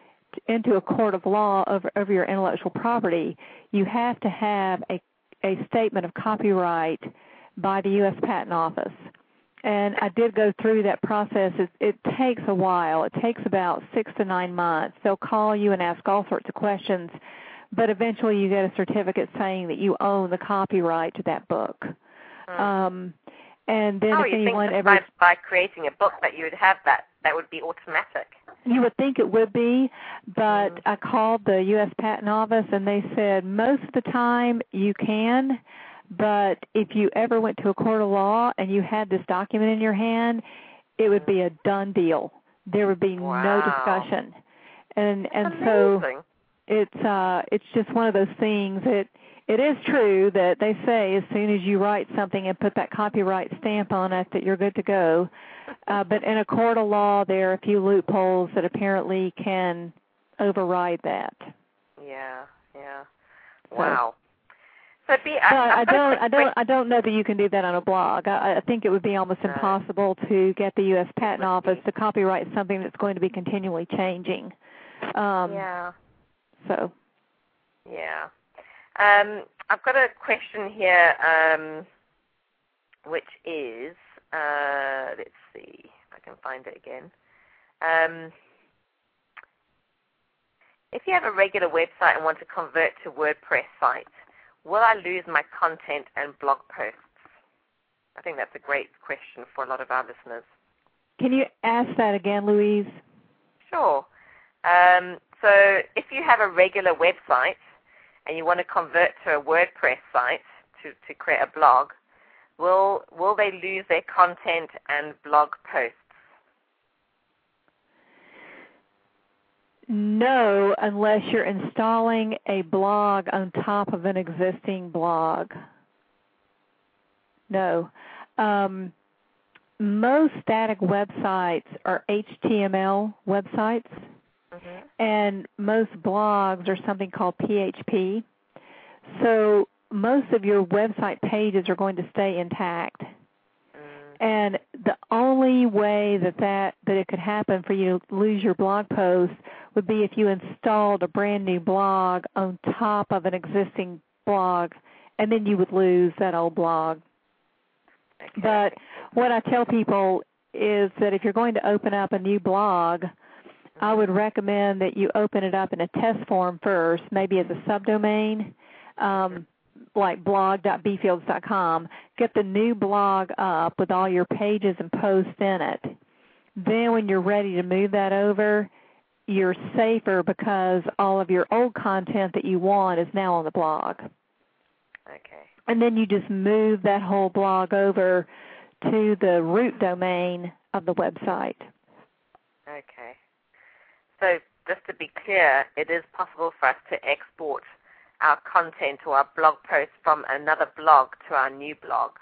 into a court of law over, over your intellectual property, you have to have a, a statement of copyright by the U S Patent Office. And I did go through that process. It, it takes a while. It takes about six to nine months. They'll call you and ask all sorts of questions, but eventually you get a certificate saying that you own the copyright to that book. Mm. Um, and then oh, if you anyone think ever by, by creating a book that you would have that, that would be automatic? You would think it would be, but mm. I called the U S Patent Office, and they said most of the time you can, but if you ever went to a court of law and you had this document in your hand, it would be a done deal. There would be wow. no discussion. And and Amazing. so it's uh it's just one of those things that it is true that they say as soon as you write something and put that copyright stamp on it that you're good to go. Uh, but in a court of law, there are a few loopholes that apparently can override that. Yeah, yeah. Wow. So, so be, I, I, I don't, I don't, I don't know that you can do that on a blog. I, I think it would be almost no. impossible to get the U S Patent Office be. to copyright something that's going to be continually changing. Um, yeah. So. Yeah. Um, I've got a question here, um, which is, uh, let's see if I can find it again. Um, if you have a regular website and want to convert to WordPress site, will I lose my content and blog posts? I think that's a great question for a lot of our listeners. Can you ask that again, Louise? Sure. Um, so if you have a regular website and you want to convert to a WordPress site to, to create a blog, will will they lose their content and blog posts? No, unless you're installing a blog on top of an existing blog. No. Um, most static websites are H T M L websites, mm-hmm. and most blogs are something called P H P. So most of your website pages are going to stay intact. And the only way that, that that it could happen for you to lose your blog post would be if you installed a brand new blog on top of an existing blog, and then you would lose that old blog. Okay. But what I tell people is that if you're going to open up a new blog, I would recommend that you open it up in a test form first, maybe as a subdomain. Um, like blog dot b fields dot com, get the new blog up with all your pages and posts in it. Then when you're ready to move that over, you're safer because all of your old content that you want is now on the blog. Okay. And then you just move that whole blog over to the root domain of the website. Okay. So just to be clear, it is possible for us to export our content or our blog posts from another blog to our new blog?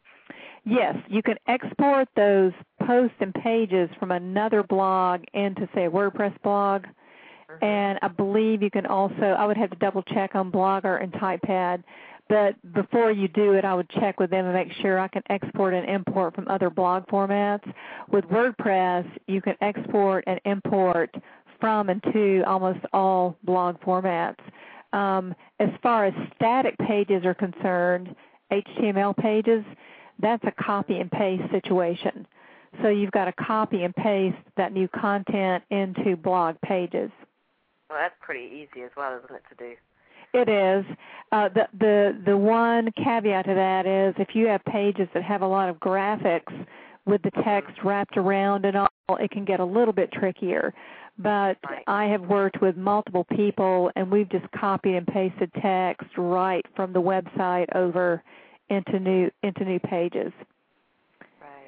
Yes, you can export those posts and pages from another blog into, say, a WordPress blog. Mm-hmm. And I believe you can also, I would have to double check on Blogger and Typepad, but before you do it, I would check with them and make sure I can export and import from other blog formats. With WordPress, you can export and import from and to almost all blog formats. Um, as far as static pages are concerned, H T M L pages, that's a copy and paste situation. So you've got to copy and paste that new content into blog pages. Well, that's pretty easy as well, isn't it, to do? It is. Uh, the, the, the one caveat to that is if you have pages that have a lot of graphics with the text wrapped around and all, it can get a little bit trickier. But right. I have worked with multiple people, and we've just copied and pasted text right from the website over into new into new pages. Right.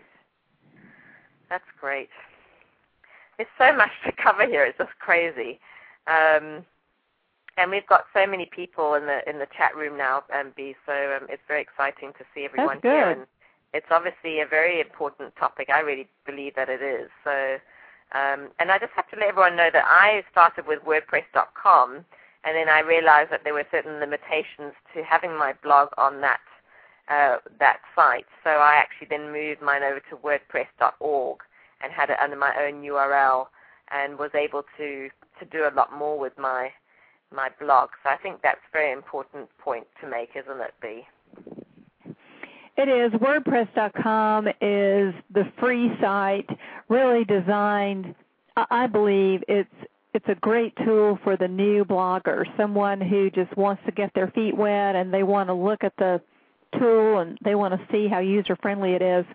That's great. There's so much to cover here. It's just crazy. Um, and we've got so many people in the in the chat room now, um, B, so um, it's very exciting to see everyone That's good. here. And it's obviously a very important topic. I really believe that it is. So. Um, and I just have to let everyone know that I started with WordPress dot com, and then I realized that there were certain limitations to having my blog on that uh, that site. So I actually then moved mine over to WordPress dot org and had it under my own U R L, and was able to, to do a lot more with my my blog. So I think that's a very important point to make, isn't it, B? It is. WordPress dot com is the free site, really designed, I believe it's it's a great tool for the new blogger, someone who just wants to get their feet wet and they want to look at the tool and they want to see how user-friendly it is.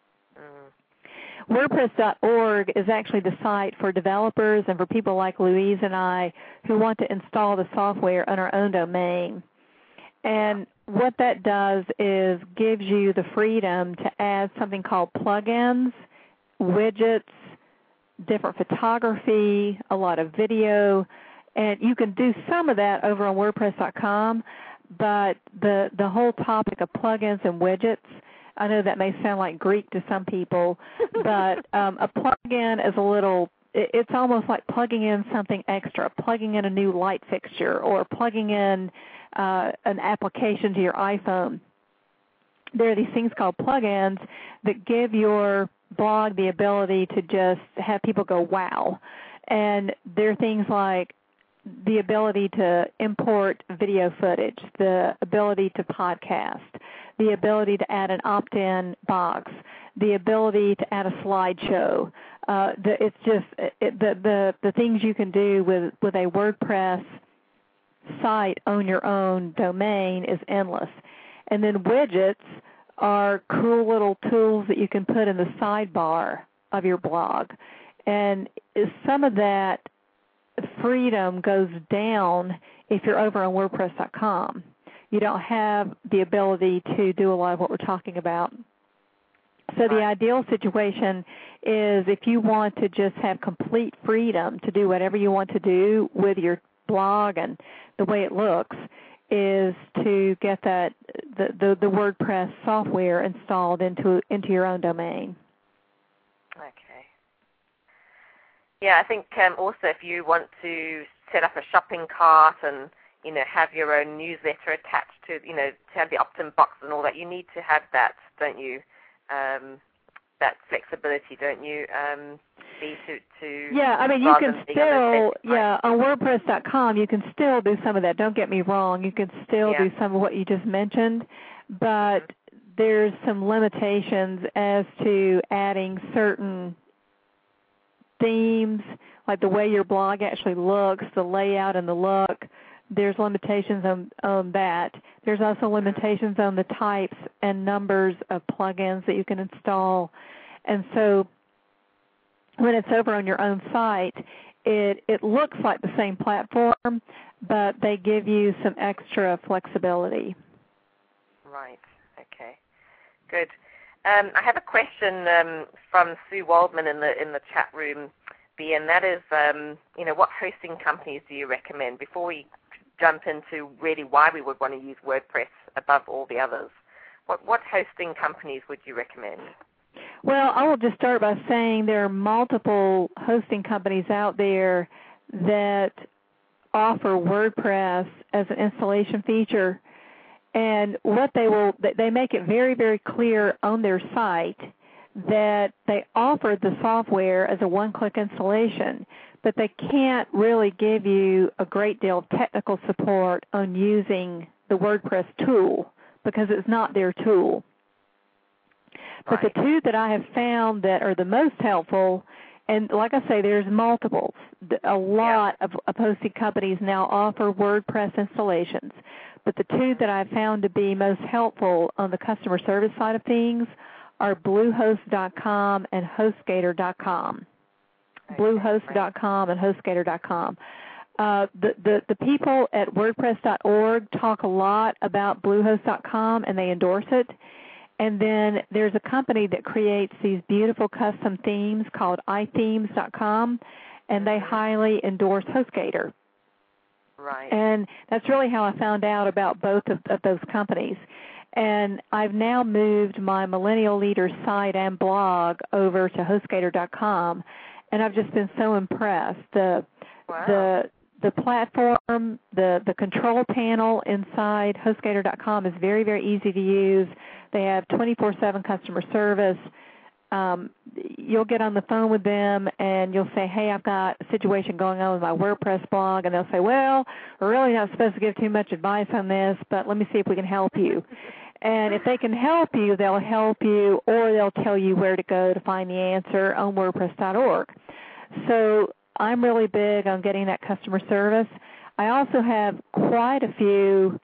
Mm. WordPress dot org is actually the site for developers and for people like Louise and I who want to install the software on our own domain. And what that does is gives you the freedom to add something called plugins, widgets, different photography, a lot of video, and you can do some of that over on WordPress dot com, but the, the whole topic of plugins and widgets, I know that may sound like Greek to some people, but um, a plugin is a little, it's almost like plugging in something extra, plugging in a new light fixture or plugging in Uh, an application to your iPhone. There are these things called plugins that give your blog the ability to just have people go, wow. And there are things like the ability to import video footage, the ability to podcast, the ability to add an opt-in box, the ability to add a slideshow. Uh, the, it's just it, the, the, the things you can do with, with a WordPress site on your own domain is endless. And then widgets are cool little tools that you can put in the sidebar of your blog. And some of that freedom goes down if you're over on WordPress dot com. You don't have the ability to do a lot of what we're talking about. So right. the ideal situation is if you want to just have complete freedom to do whatever you want to do with your blog and the way it looks, is to get that the, the, the WordPress software installed into into your own domain. Okay. Yeah, I think um, also if you want to set up a shopping cart and, you know, have your own newsletter attached to, you know, to have the opt-in box and all that, you need to have that, don't you? Um, that flexibility, don't you? Um, be to, to yeah, I mean, you can still, yeah, on WordPress dot com, you can still do some of that. Don't get me wrong. You can still yeah. do some of what you just mentioned, but mm-hmm. there's some limitations as to adding certain themes, like the way your blog actually looks, the layout and the look. There's limitations on, on that. There's also limitations on the types and numbers of plugins that you can install. And so when it's over on your own site, it, it looks like the same platform, but they give you some extra flexibility. Right. Okay. Good. Um, I have a question um, from Sue Waldman in the in the chat room, B, and that is, um, you know, what hosting companies do you recommend? Before we jump into really why we would want to use WordPress above all the others, what what hosting companies would you recommend? Well, I will just start by saying there are multiple hosting companies out there that offer WordPress as an installation feature. And what they will, they make it very, very clear on their site that they offer the software as a one-click installation, but they can't really give you a great deal of technical support on using the WordPress tool because it's not their tool. But right. the two that I have found that are the most helpful, and like I say, there's multiples. A lot yeah. of, of hosting companies now offer WordPress installations. But the two that I've found to be most helpful on the customer service side of things are Bluehost dot com and HostGator dot com. Okay, Bluehost dot com right. and HostGator dot com. Uh, the, the, the people at WordPress dot org talk a lot about Bluehost dot com, and they endorse it. And then there's a company that creates these beautiful custom themes called i themes dot com, and they highly endorse HostGator. Right. And that's really how I found out about both of, of those companies. And I've now moved my Millennial Leaders site and blog over to HostGator dot com, and I've just been so impressed. The wow. the the platform, the, the control panel inside HostGator dot com is very, very easy to use. They have twenty-four seven customer service. Um, you'll get on the phone with them and you'll say, hey, I've got a situation going on with my WordPress blog. And they'll say, well, we're really not supposed to give too much advice on this, but let me see if we can help you. And if they can help you, they'll help you, or they'll tell you where to go to find the answer on WordPress dot org. So I'm really big on getting that customer service. I also have quite a few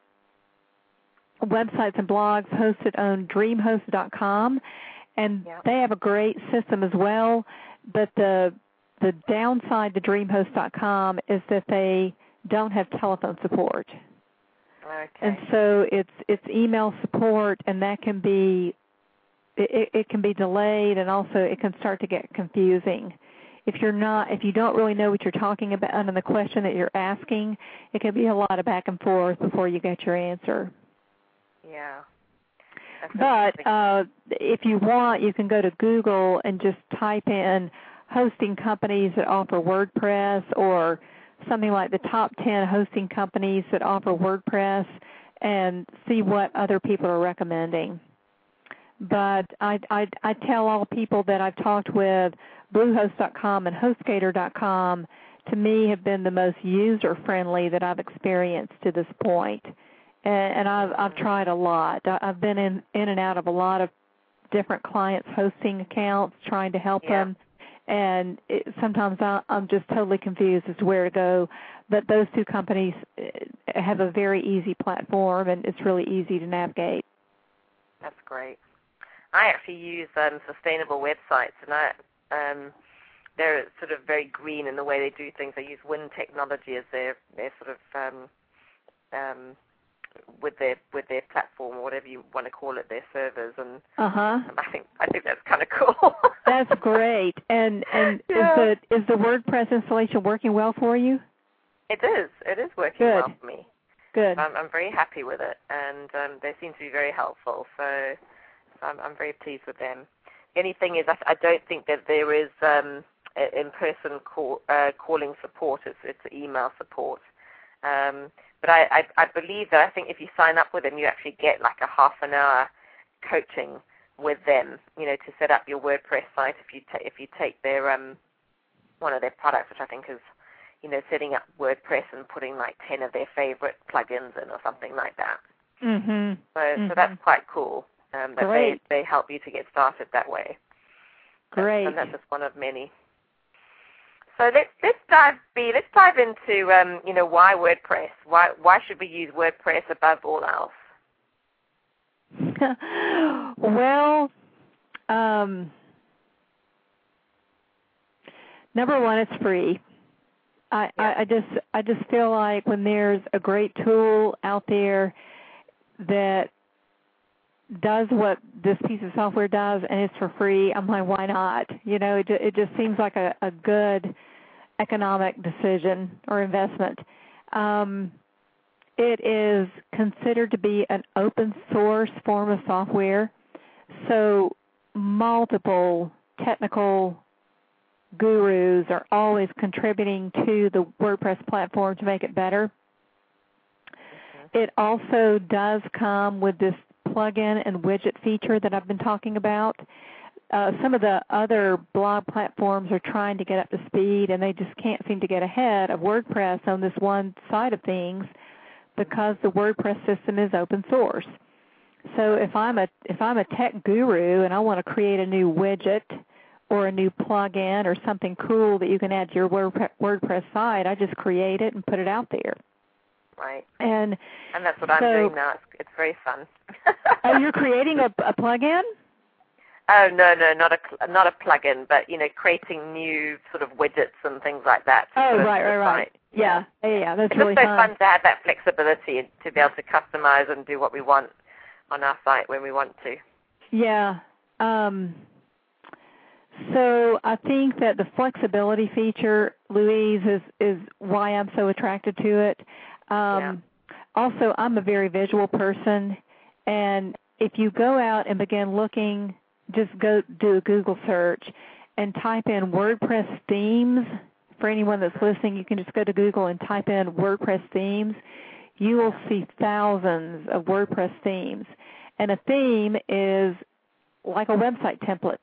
websites and blogs hosted on DreamHost dot com. And yep. they have a great system as well, but the the downside to DreamHost dot com is that they don't have telephone support. Okay. And so it's it's email support, and that can be it, it can be delayed, and also it can start to get confusing. If you're not if you don't really know what you're talking about and the question that you're asking, it can be a lot of back and forth before you get your answer. Yeah. But uh, if you want, you can go to Google and just type in hosting companies that offer WordPress, or something like the top ten hosting companies that offer WordPress, and see what other people are recommending. But I, I, I tell all people that I've talked with, Bluehost dot com and HostGator dot com to me have been the most user-friendly that I've experienced to this point. And I've, I've tried a lot. I've been in, in and out of a lot of different clients' hosting accounts trying to help yeah. them. And it, sometimes I, I'm just totally confused as to where to go. But those two companies have a very easy platform, and it's really easy to navigate. That's great. I actually use um, sustainable websites, and I, um, they're sort of very green in the way they do things. I use Wind Technology as their, their sort of um, um, with their with their platform or whatever you want to call it, their servers, and uh-huh. um, I think I think that's kind of cool. That's great. And and yeah. is the is the WordPress installation working well for you? It is. It is working Good. well for me. Good. I'm, I'm very happy with it, and um, they seem to be very helpful. So, so I'm, I'm very pleased with them. The only thing is, I, I don't think that there is um, in-person call, uh, calling support. It's, it's email support. Um, but I, I, I believe that I think if you sign up with them, you actually get like a half an hour coaching with them, you know, to set up your WordPress site if you ta- if you take their um, one of their products, which I think is, you know, setting up WordPress and putting like ten of their favorite plugins in or something like that. Mm-hmm. So, mm-hmm. so that's quite cool. Um, that Great. they, they help you to get started that way. Great. And that's just one of many. So let's let's dive be let's dive into um, you know, why WordPress? Why why should we use WordPress above all else? Well, um, number one, it's free. I, Yeah. I, I just I just feel like when there's a great tool out there that does what this piece of software does and it's for free, I'm like, why not? You know, it, it just seems like a, a good economic decision or investment. Um, it is considered to be an open source form of software, so multiple technical gurus are always contributing to the WordPress platform to make it better. Mm-hmm. It also does come with this plugin and widget feature that I've been talking about. Uh, some of the other blog platforms are trying to get up to speed, and they just can't seem to get ahead of WordPress on this one side of things because the WordPress system is open source. So if I'm a if I'm a tech guru and I want to create a new widget or a new plugin or something cool that you can add to your WordPress site, I just create it and put it out there. Right. And and that's what I'm so, doing now. It's, it's very fun. Oh, you're creating a, a plugin? Oh no, no, not a not a plugin, but you know, creating new sort of widgets and things like that. Oh, right, right, right. Yeah, yeah, yeah, that's it's really fun. It's fun. just so fun to have that flexibility to be able to customize and do what we want on our site when we want to. Yeah. Um, so I think that the flexibility feature, Louise, is, is why I'm so attracted to it. Um, yeah. Also, I'm a very visual person, and if you go out and begin looking, just go do a Google search and type in WordPress themes. For anyone that's listening, you can just go to Google and type in WordPress themes. You will see thousands of WordPress themes. And a theme is like a website template.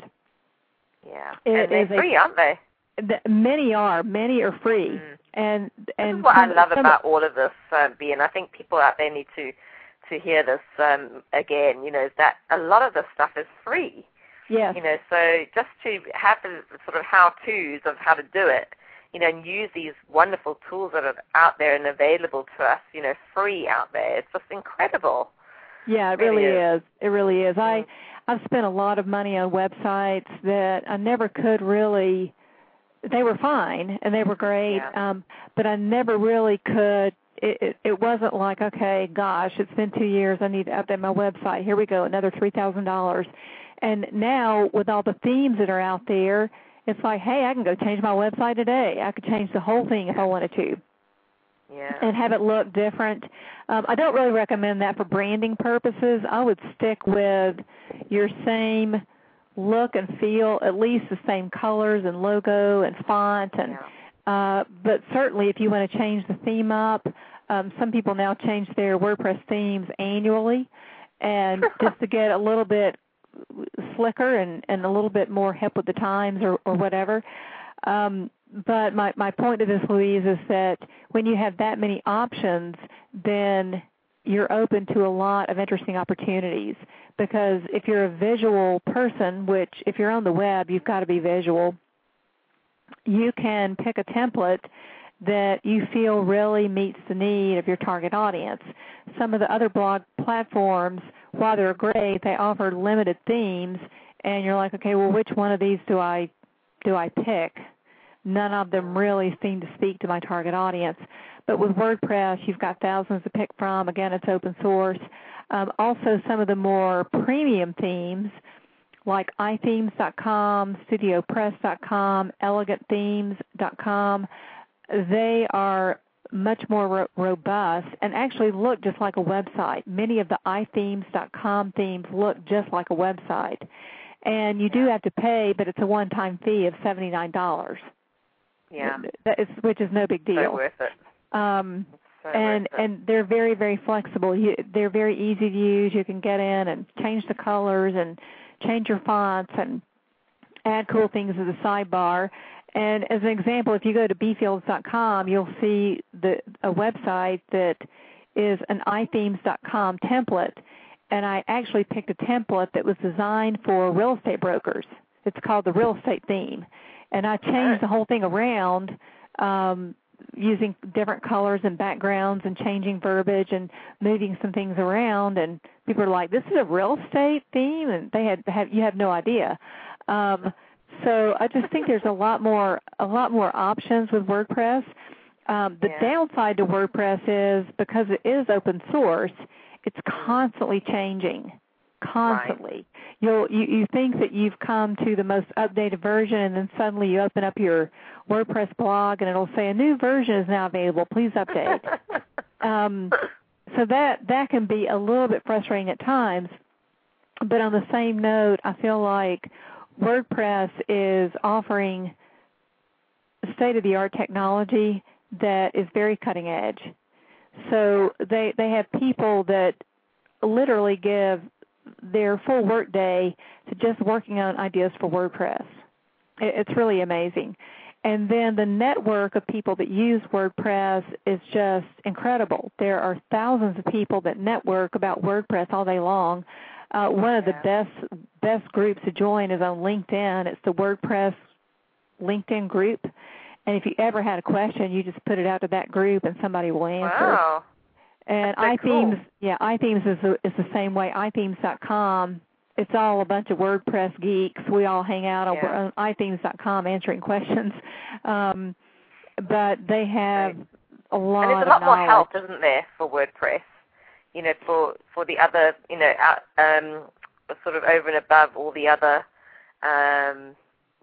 Yeah, it and they're free, a, aren't they? The, many are. Many are free. Mm. And and this is what some, I love some, about all of this, uh, B, and I think people out there need to to hear this um, again. You know, is that a lot of this stuff is free. Yes. You know, so just to have the sort of how-tos of how to do it, you know, and use these wonderful tools that are out there and available to us, you know, free out there. It's just incredible. Yeah, it, it really, really is. is. It really is. Mm-hmm. I I've spent a lot of money on websites that I never could really. They were fine and they were great, yeah. um, but I never really could. It, it, it wasn't like, okay, gosh, it's been two years. I need to update my website. Here we go, another three thousand dollars. And now with all the themes that are out there, it's like, hey, I can go change my website today. I could change the whole thing if I wanted to. Yeah. And have it look different. Um, I don't really recommend that for branding purposes. I would stick with your same look and feel, at least the same colors and logo and font. And yeah. uh, but certainly if you want to change the theme up, um, some people now change their WordPress themes annually, and just to get a little bit slicker and, and a little bit more hip with the times or, or whatever. Um, but my, my point to this, Louise, is that when you have that many options, then you're open to a lot of interesting opportunities. Because if you're a visual person, which if you're on the web, you've got to be visual, you can pick a template that you feel really meets the need of your target audience. Some of the other blog platforms, while they're great, they offer limited themes, and you're like, okay, well, which one of these do I do I pick? none of them really seem to speak to my target audience. But with WordPress, you've got thousands to pick from. Again, it's open source. Um, also, some of the more premium themes, like i themes dot com, studio press dot com, elegant themes dot com, they are much more ro- robust and actually look just like a website. Many of the i themes dot com themes look just like a website. And you do have to pay, but it's a one-time fee of seventy-nine dollars. Yeah. That is, which is no big deal. So worth it. Um, so and worth it. and they're very, very flexible. You, they're very easy to use. You can get in and change the colors and change your fonts and add cool things to the sidebar. And as an example, if you go to b fields dot com, you'll see the, a website that is an i themes dot com template. And I actually picked a template that was designed for real estate brokers. It's called the real estate theme. And I changed the whole thing around um, using different colors and backgrounds and changing verbiage and moving some things around. And people are like, "This is a real estate theme?" And they had, have, you have no idea. Um, so I just think there's a lot more a lot more options with WordPress. Um, the yeah. downside to WordPress is because it is open source, it's constantly changing, constantly. Right. You'll, you you think that you've come to the most updated version, and then suddenly you open up your WordPress blog, and it'll say a new version is now available. Please update. um, so that that can be a little bit frustrating at times. But on the same note, I feel like WordPress is offering state-of-the-art technology that is very cutting edge. So they they have people that literally give their full work day to just working on ideas for WordPress. It's really amazing. And then the network of people that use WordPress is just incredible. There are thousands of people that network about WordPress all day long. Uh, one of the best best groups to join is on LinkedIn. It's the WordPress LinkedIn group. And if you ever had a question, you just put it out to that group, and somebody will answer. Wow. And That's so iThemes, cool. yeah, iThemes is the, is the same way. i themes dot com, it's all a bunch of WordPress geeks. We all hang out on, Yeah. on i themes dot com answering questions. Um, but they have Right. a lot and there's a of lot more knowledge. help, isn't there, for WordPress? You know, for for the other, you know, out, um, sort of over and above all the other um,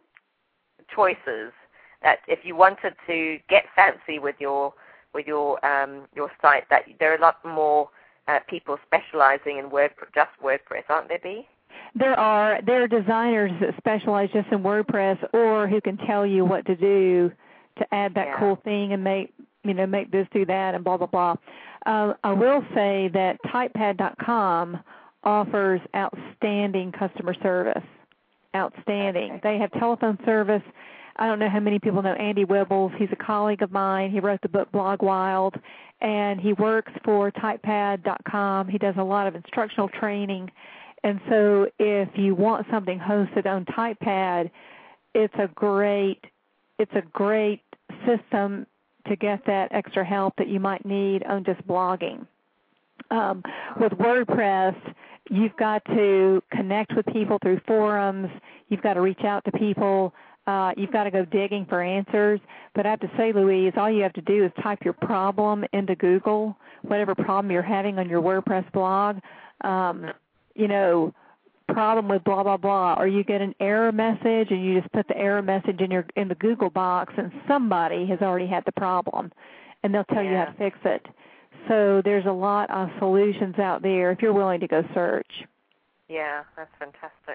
choices. That if you wanted to get fancy with your with your um, your site, that there are a lot more uh, people specializing in Word, just WordPress, aren't there, Bea? There are there are designers that specialize just in WordPress, or who can tell you what to do to add that Yeah. cool thing and make you know make this do that and blah blah blah. Uh, I will say that typepad dot com offers outstanding customer service. Outstanding. Okay. They have telephone service. I don't know how many people know Andy Wibbles. He's a colleague of mine. He wrote the book Blog Wild, and he works for typepad dot com. He does a lot of instructional training. And so if you want something hosted on TypePad, it's a great it's a great system to get that extra help that you might need on just blogging. Um, with WordPress, you've got to connect with people through forums. You've got to reach out to people. Uh, you've got to go digging for answers. But I have to say, Louise, all you have to do is type your problem into Google, whatever problem you're having on your WordPress blog. Um, you know, problem with blah, blah, blah. Or you get an error message, and you just put the error message in your in the Google box, and somebody has already had the problem, and they'll tell Yeah. you how to fix it. So there's a lot of solutions out there if you're willing to go search. Yeah, that's fantastic.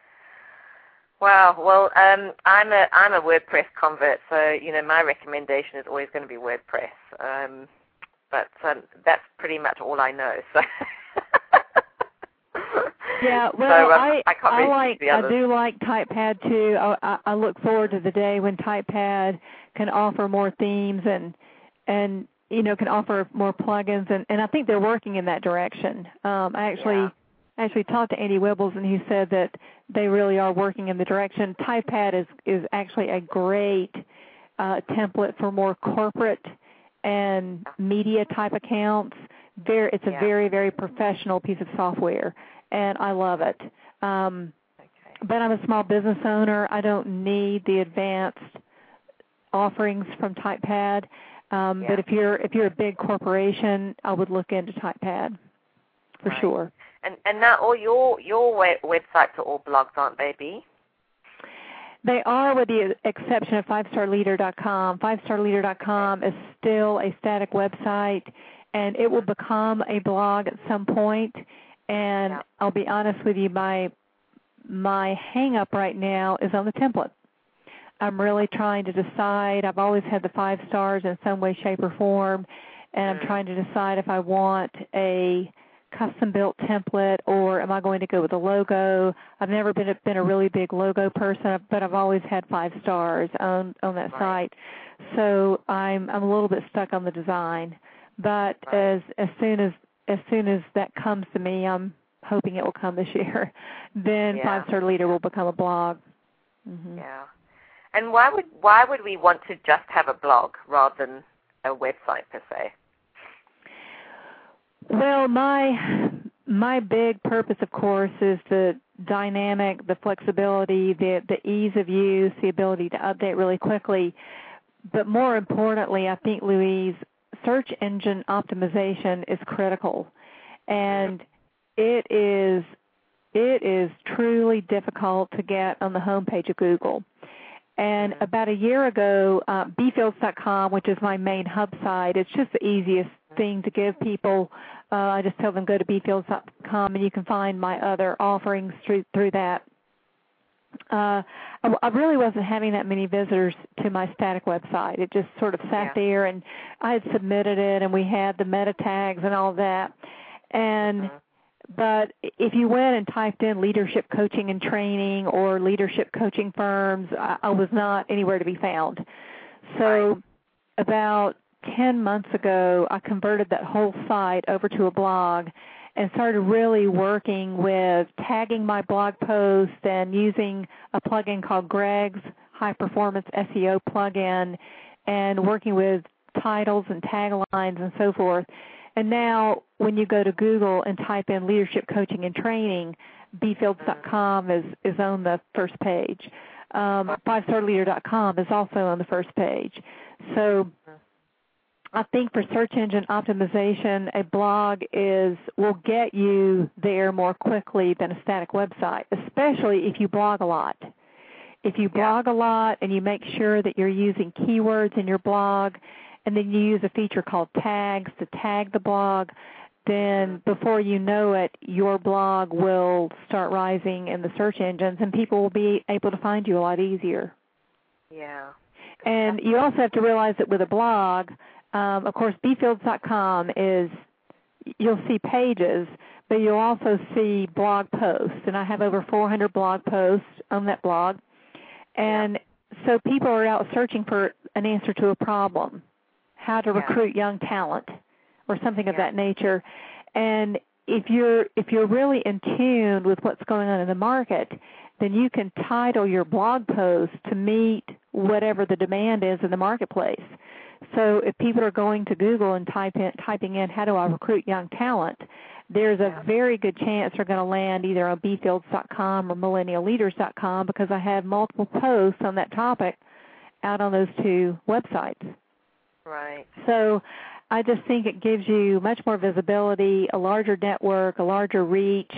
Wow. Well, um, I'm a I'm a WordPress convert, so you know my recommendation is always going to be WordPress. Um, but um, that's pretty much all I know. So. Yeah, well, so, um, I I, can't I really like the I others. do like TypePad too. I, I, I look forward to the day when TypePad can offer more themes and and you know can offer more plugins, and, and I think they're working in that direction. Um, I actually Yeah. actually talked to Andy Wibbles, and he said that they really are working in the direction. TypePad is is actually a great uh, template for more corporate and media type accounts. Very, it's a Yeah. very very professional piece of software. And I love it. Um, Okay. but I'm a small business owner. I don't need the advanced offerings from TypePad. Um, yeah. But if you're if you're a big corporation, I would look into TypePad for right. sure. And and now all your your web, websites are all blogs, aren't they, Bea? They are, with the exception of five star leader dot com. five star leader dot com is still a static website, and it will become a blog at some point. And yeah. I'll be honest with you, my my hang-up right now is on the template. I'm really trying to decide. I've always had the five stars in some way, shape, or form, and I'm Mm. trying to decide if I want a custom-built template or am I going to go with a logo. I've never been a, been a really big logo person, but I've always had five stars on, on that Right. site. So I'm I'm a little bit stuck on the design. But Right. as as soon as as soon as that comes to me, I'm hoping it will come this year. Then Yeah. Five Star Leader will become a blog. Mm-hmm. Yeah. And why would why would we want to just have a blog rather than a website per se? Well, my my big purpose, of course, is the dynamic, the flexibility, the the ease of use, the ability to update really quickly. But more importantly, I think, Louise, search engine optimization is critical, and it is it is truly difficult to get on the homepage of Google. And Mm-hmm. about a year ago, uh, b fields dot com, which is my main hub site, it's just the easiest thing to give people. Uh, I just tell them go to b fields dot com, and you can find my other offerings through, through that. Uh, I, I really wasn't having that many visitors to my static website. It just sort of sat Yeah. there, and I had submitted it, and we had the meta tags and all that. And Mm-hmm. But if you went and typed in leadership coaching and training or leadership coaching firms, I, I was not anywhere to be found. So Right. about ten months ago, I converted that whole site over to a blog and started really working with tagging my blog posts and using a plugin called Greg's High Performance S E O plugin and working with titles and taglines and so forth. And now when you go to Google and type in leadership coaching and training, b fields dot com is, is on the first page. Um, five star leader dot com is also on the first page. So I think for search engine optimization, a blog is will get you there more quickly than a static website, especially if you blog a lot. If you blog a lot and you make sure that you're using keywords in your blog, and then you use a feature called tags to tag the blog, then before you know it, your blog will start rising in the search engines, and people will be able to find you a lot easier. Yeah. And you also have to realize that with a blog, um, of course, b fields dot com is, you'll see pages, but you'll also see blog posts, and I have over four hundred blog posts on that blog. And yeah. So people are out searching for an answer to a problem, how to yeah. recruit young talent or something yeah. of that nature. And if you're if you're really in tune with what's going on in the market, then you can title your blog post to meet whatever the demand is in the marketplace. So if people are going to Google and type in, typing in, how do I recruit young talent, there's a very good chance they're going to land either on b fields dot com or millennial leaders dot com because I have multiple posts on that topic out on those two websites. Right. So I just think it gives you much more visibility, a larger network, a larger reach,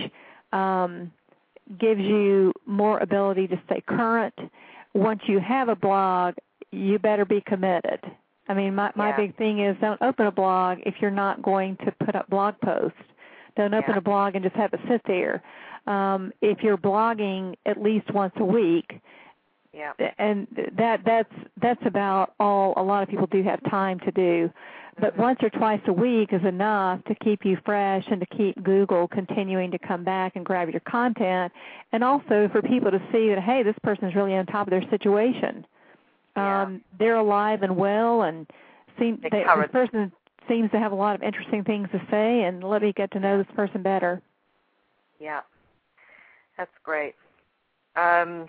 um, gives you more ability to stay current. Once you have a blog, you better be committed. I mean, my, my yeah. big thing is don't open a blog if you're not going to put up blog posts. Don't open yeah. a blog and just have it sit there. Um, if you're blogging at least once a week, yeah. and that that's that's about all a lot of people do have time to do. But mm-hmm. once or twice a week is enough to keep you fresh and to keep Google continuing to come back and grab your content, and also for people to see that, hey, this person is really on top of their situation. Yeah. Um, they're alive and well, and seem, they, this person seems to have a lot of interesting things to say, and let me get to know this person better. Yeah, that's great. Um,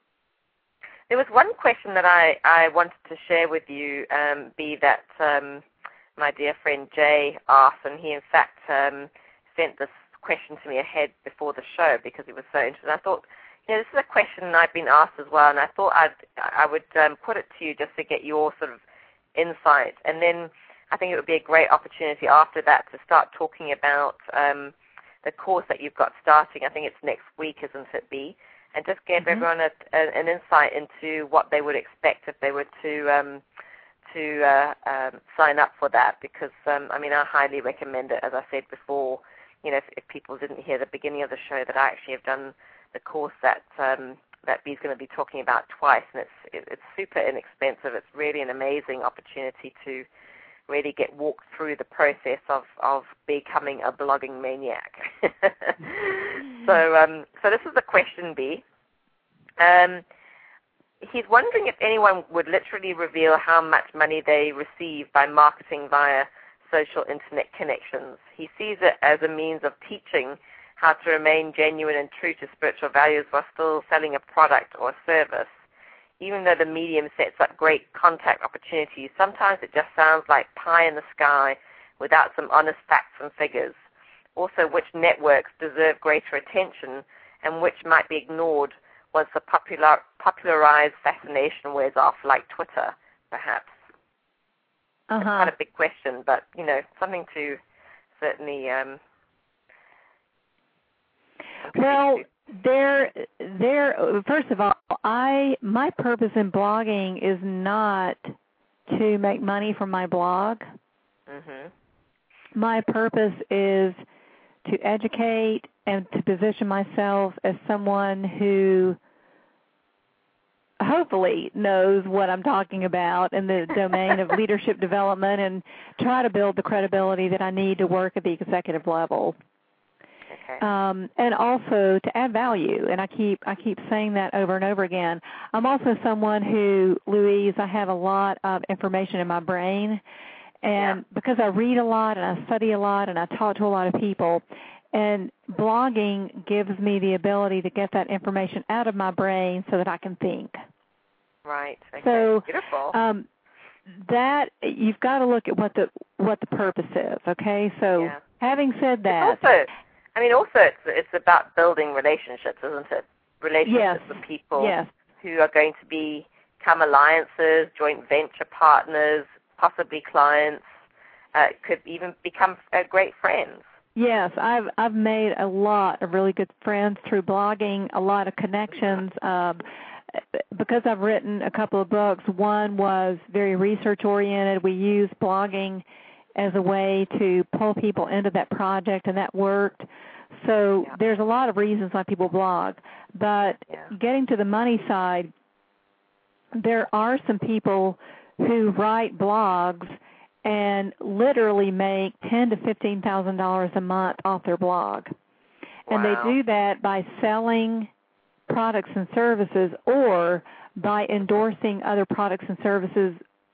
there was one question that I, I wanted to share with you, um, Bea, that um, my dear friend Jay asked, and he in fact um, sent this question to me ahead before the show because it was so interesting. I thought, Yeah, this is a question I've been asked as well, and I thought I'd, I would um, put it to you just to get your sort of insight. And then I think it would be a great opportunity after that to start talking about um, the course that you've got starting. I think it's next week, isn't it, Bea? And just give mm-hmm. everyone a, a, an insight into what they would expect if they were to um, to uh, um, sign up for that. Because, um, I mean, I highly recommend it, as I said before. You know, if, if people didn't hear the beginning of the show, that I actually have done the course that um, that Bea's going to be talking about twice, and it's it, it's super inexpensive. It's really an amazing opportunity to really get walked through the process of, of becoming a blogging maniac. so um, so this is the question, Bea. Um, he's wondering if anyone would literally reveal how much money they receive by marketing via social internet connections. He sees it as a means of teaching how to remain genuine and true to spiritual values while still selling a product or a service. Even though the medium sets up great contact opportunities, sometimes it just sounds like pie in the sky without some honest facts and figures. Also, which networks deserve greater attention and which might be ignored once the popular, popularized fascination wears off, like Twitter, perhaps. Uh-huh. It's quite a big question, but, you know, something to certainly... Um, Well, there, there. First of all, I my purpose in blogging is not to make money from my blog. Mm-hmm. My purpose is to educate and to position myself as someone who hopefully knows what I'm talking about in the domain of leadership development, and try to build the credibility that I need to work at the executive level. Okay. Um, and also to add value, and I keep I keep saying that over and over again. I'm also someone who, Louise, I have a lot of information in my brain, and yeah. because I read a lot and I study a lot and I talk to a lot of people, and blogging gives me the ability to get that information out of my brain so that I can think. Right. Okay. So, beautiful. Um, that you've got to look at what the what the purpose is. Okay. So, yeah. having said that. It's also, I mean, also it's, it's about building relationships, isn't it? Relationships yes. with people yes. who are going to become alliances, joint venture partners, possibly clients, uh, could even become uh, great friends. Yes, I've I've made a lot of really good friends through blogging, a lot of connections. Um, because I've written a couple of books. One was very research-oriented. We used blogging as a way to pull people into that project, and that worked. So yeah. there's a lot of reasons why people blog. But yeah. getting to the money side, there are some people who write blogs and literally make ten to fifteen thousand dollars a month off their blog, wow. and they do that by selling products and services or by endorsing other products and services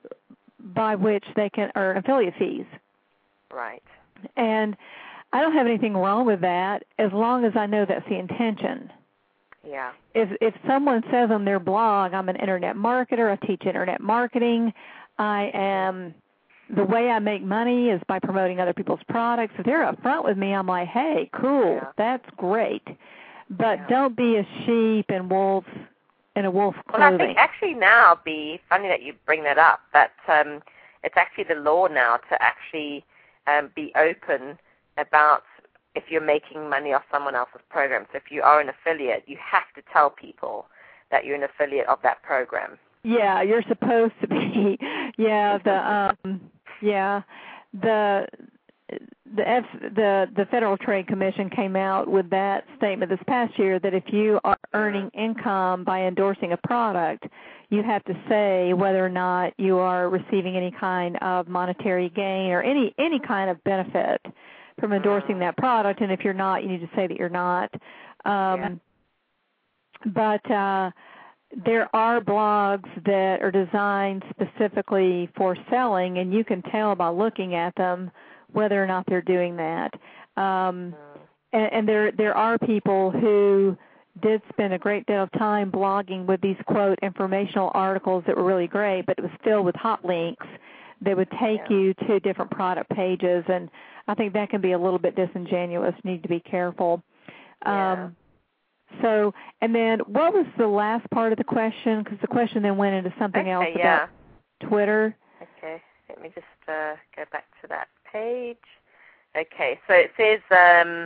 by which they can earn affiliate fees. Right. And I don't have anything wrong with that as long as I know that's the intention. Yeah. If if someone says on their blog, I'm an internet marketer, I teach internet marketing, I am, the way I make money is by promoting other people's products. If they're upfront with me, I'm like, hey, cool, yeah. that's great. But yeah. don't be a sheep in wolf in a wolf Well, clothing. I think actually now, Bea, funny that you bring that up, that um, it's actually the law now to actually um, be open about if you're making money off someone else's program. So if you are an affiliate, you have to tell people that you're an affiliate of that program. Yeah, you're supposed to be. yeah, the um, yeah, the the F, the the Federal Trade Commission came out with that statement this past year that if you are earning income by endorsing a product, you have to say whether or not you are receiving any kind of monetary gain or any any kind of benefit from endorsing that product. And if you're not, you need to say that you're not. Um, yeah. But uh, there are blogs that are designed specifically for selling, and you can tell by looking at them whether or not they're doing that. Um, and, and there there are people who did spend a great deal of time blogging with these, quote, informational articles that were really great, but it was filled with hot links that would take yeah. you to different product pages, and I think that can be a little bit disingenuous. You need to be careful. Yeah. Um, So, and then what was the last part of the question? Because the question then went into something okay, else yeah. about Twitter. Okay, let me just uh, go back to that page. Okay, so it says um,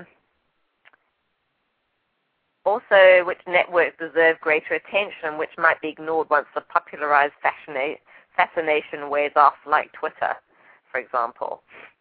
also which networks deserve greater attention, which might be ignored once the popularized fascina- fascination wears off, like Twitter, for example.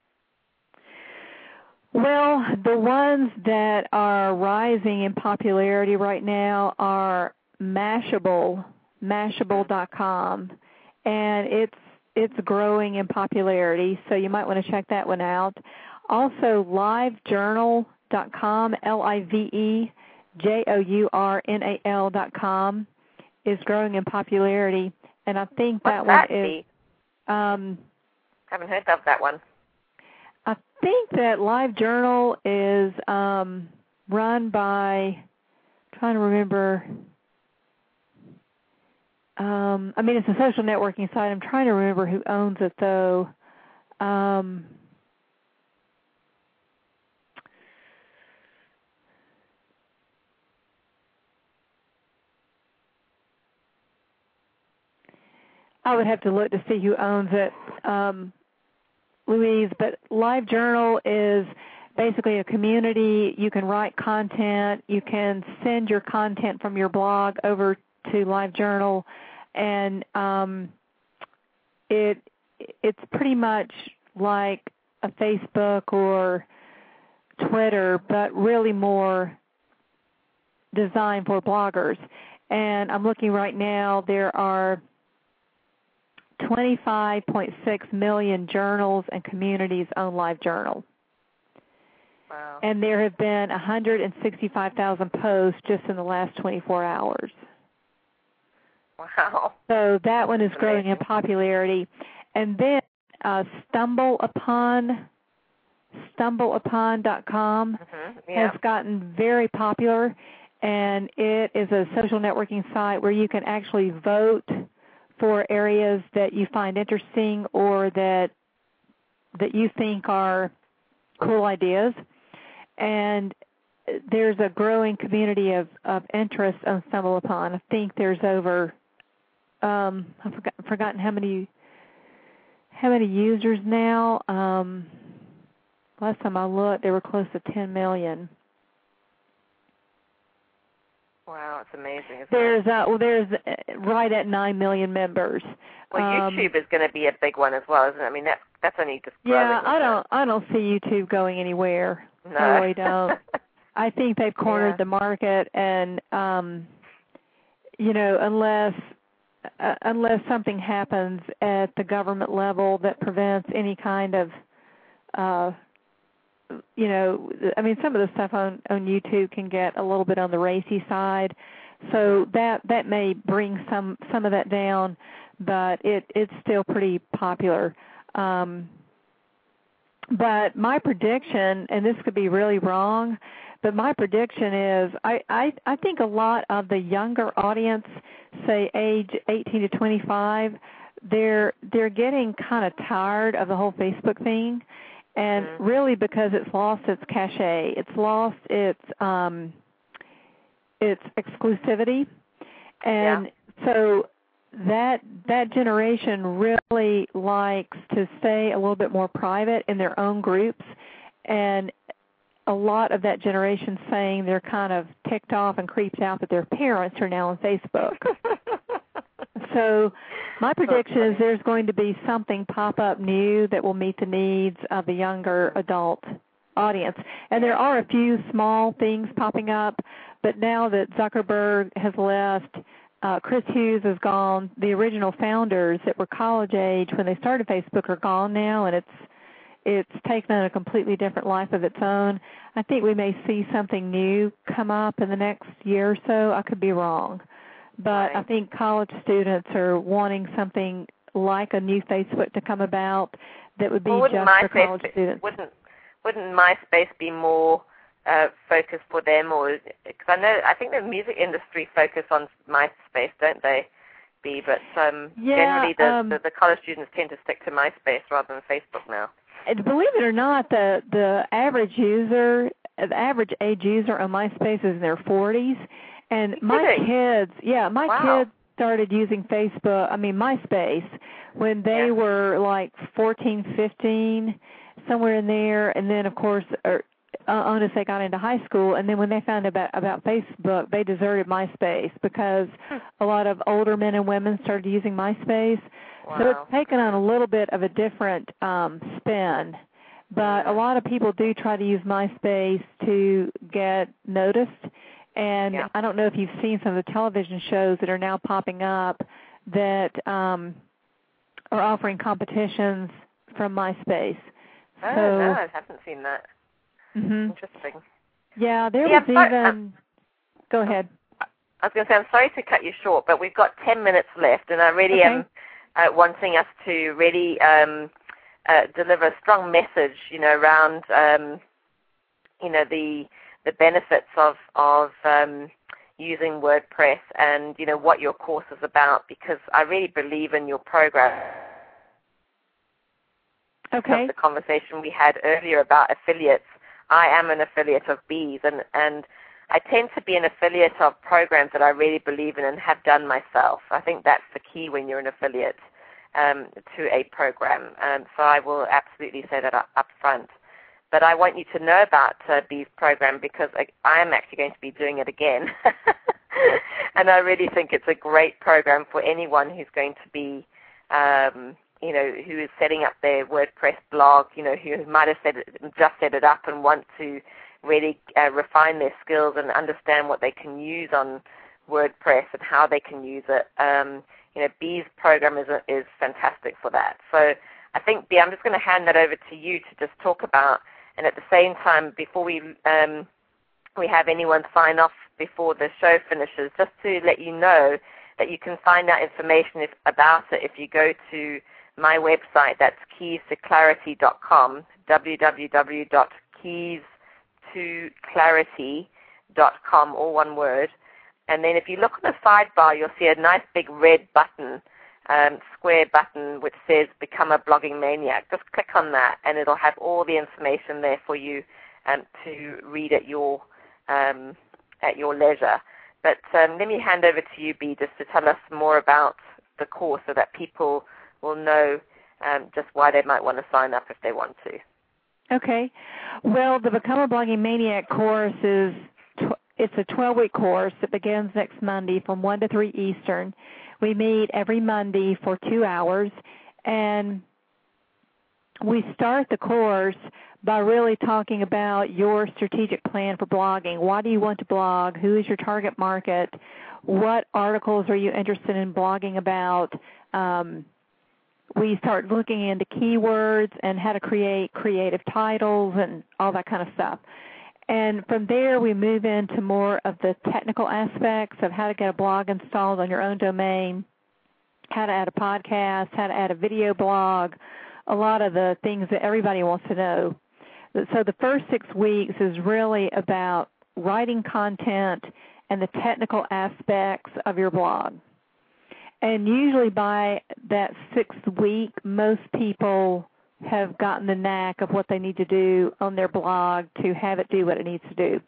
Well, the ones that are rising in popularity right now are Mashable, Mashable dot com, and it's it's growing in popularity, so you might want to check that one out. Also, live journal dot com, L I V E J O U R N A L dot com, is growing in popularity, and I think that What's one that is. Um, haven't heard of that one. I think that LiveJournal is um, run by, I'm trying to remember, um, I mean, it's a social networking site. I'm trying to remember who owns it, though. Um, I would have to look to see who owns it, um, Louise, but LiveJournal is basically a community. You can write content. You can send your content from your blog over to LiveJournal, and um, it it's pretty much like a Facebook or Twitter, but really more designed for bloggers. And I'm looking right now, there are twenty-five point six million journals and communities on LiveJournal. Wow. And there have been one hundred sixty-five thousand posts just in the last twenty-four hours. Wow. So that one is That's growing amazing. in popularity. And then uh, StumbleUpon, StumbleUpon dot com Mm-hmm. Yeah. has gotten very popular, and it is a social networking site where you can actually vote for areas that you find interesting or that that you think are cool ideas. And there's a growing community of, of interest on StumbleUpon. I think there's over, um, I've forgot, forgotten how many how many users now. Um, last time I looked, they were close to ten million. Wow, it's amazing, isn't There's it? uh, well, there's uh, right at nine million members. Well, Um, YouTube is going to be a big one as well, isn't it? I mean, that's that's only just growing. yeah, I isn't don't I don't see YouTube going anywhere. it? No. I really don't. I think they've cornered Yeah. the market, and um, you know, unless uh, unless something happens at the government level that prevents any kind of, uh, you know, I mean, some of the stuff on on YouTube can get a little bit on the racy side, so that that may bring some some of that down, but it it's still pretty popular. Um, but my prediction, and this could be really wrong, but my prediction is I, I, I think a lot of the younger audience, say age eighteen to twenty-five, they're they're getting kind of tired of the whole Facebook thing, and Mm-hmm. really because it's lost its cachet, it's lost its um, its exclusivity, and Yeah. so that that generation really likes to stay a little bit more private in their own groups, and a lot of that generation saying they're kind of ticked off and creeped out that their parents are now on Facebook. So my prediction is there's going to be something pop up new that will meet the needs of the younger adult audience. And there are a few small things popping up, but now that Zuckerberg has left, uh, Chris Hughes is gone, the original founders that were college age when they started Facebook are gone now, and it's it's taken on a completely different life of its own. I think we may see something new come up in the next year or so. I could be wrong. But Right. I think college students are wanting something like a new Facebook to come about that would be well, wouldn't just for MySpace college be, students. Wouldn't wouldn't MySpace be more uh, focused for them, or because I know I think the music industry focus on MySpace, don't they? Be, but um, Yeah, generally the, um, the the college students tend to stick to MySpace rather than Facebook now. And believe it or not, the the average user the average age user on MySpace is in their forties. And You my kidding? kids, yeah, my Wow. kids started using Facebook, I mean MySpace, when they Yeah. were like fourteen, fifteen, somewhere in there. And then, of course, or, uh, honest, they got into high school. And then when they found out about, about Facebook, they deserted MySpace because Hmm. a lot of older men and women started using MySpace. Wow. So it's taken on a little bit of a different um, spin. But a lot of people do try to use MySpace to get noticed. And Yeah. I don't know if you've seen some of the television shows that are now popping up that um, are offering competitions from MySpace. Oh, so, no, I haven't seen that. Mm-hmm. Interesting. Yeah, there yeah, was sorry, even... um, go ahead. I was going to say, I'm sorry to cut you short, but we've got ten minutes left, and I really Okay. am uh, wanting us to really um, uh, deliver a strong message, you know, around, um, you know, the the benefits of of um, using WordPress and, you know, what your course is about, because I really believe in your program. Okay. Of the conversation we had earlier about affiliates. I am an affiliate of Bees, and, and I tend to be an affiliate of programs that I really believe in and have done myself. I think that's the key when you're an affiliate um, to a program. Um, so I will absolutely say that up, up front. But I want you to know about uh, Bees program because I, I am actually going to be doing it again. And I really think it's a great program for anyone who's going to be um, you know, who is setting up their WordPress blog, you know, who might have set it, just set it up and want to really uh, refine their skills and understand what they can use on WordPress and how they can use it. Um, you know, Bee's program is, is fantastic for that. So I think, Bea, I'm just going to hand that over to you to just talk about, and at the same time, before we um, we have anyone sign off before the show finishes, just to let you know that you can find out information if, about it if you go to my website. That's keys to clarity dot com, w w w dot keys to clarity dot com, all one word. And then if you look on the sidebar, you'll see a nice big red button, um, square button, which says Become a Blogging Maniac. Just click on that, and it'll have all the information there for you um, to read at your um, at your leisure. But um, let me hand over to you, Bea, just to tell us more about the course so that people will know um, just why they might want to sign up if they want to. Okay. Well, the Become a Blogging Maniac course is tw- it's a twelve-week course that begins next Monday from one to three Eastern. We meet every Monday for two hours, and we start the course by really talking about your strategic plan for blogging. Why do you want to blog? Who is your target market? What articles are you interested in blogging about? Um, we start looking into keywords and how to create creative titles and all that kind of stuff. And from there, we move into more of the technical aspects of how to get a blog installed on your own domain, how to add a podcast, how to add a video blog, a lot of the things that everybody wants to know. So the first six weeks is really about writing content and the technical aspects of your blog. And usually by that sixth week, most people have gotten the knack of what they need to do on their blog to have it do what it needs to do.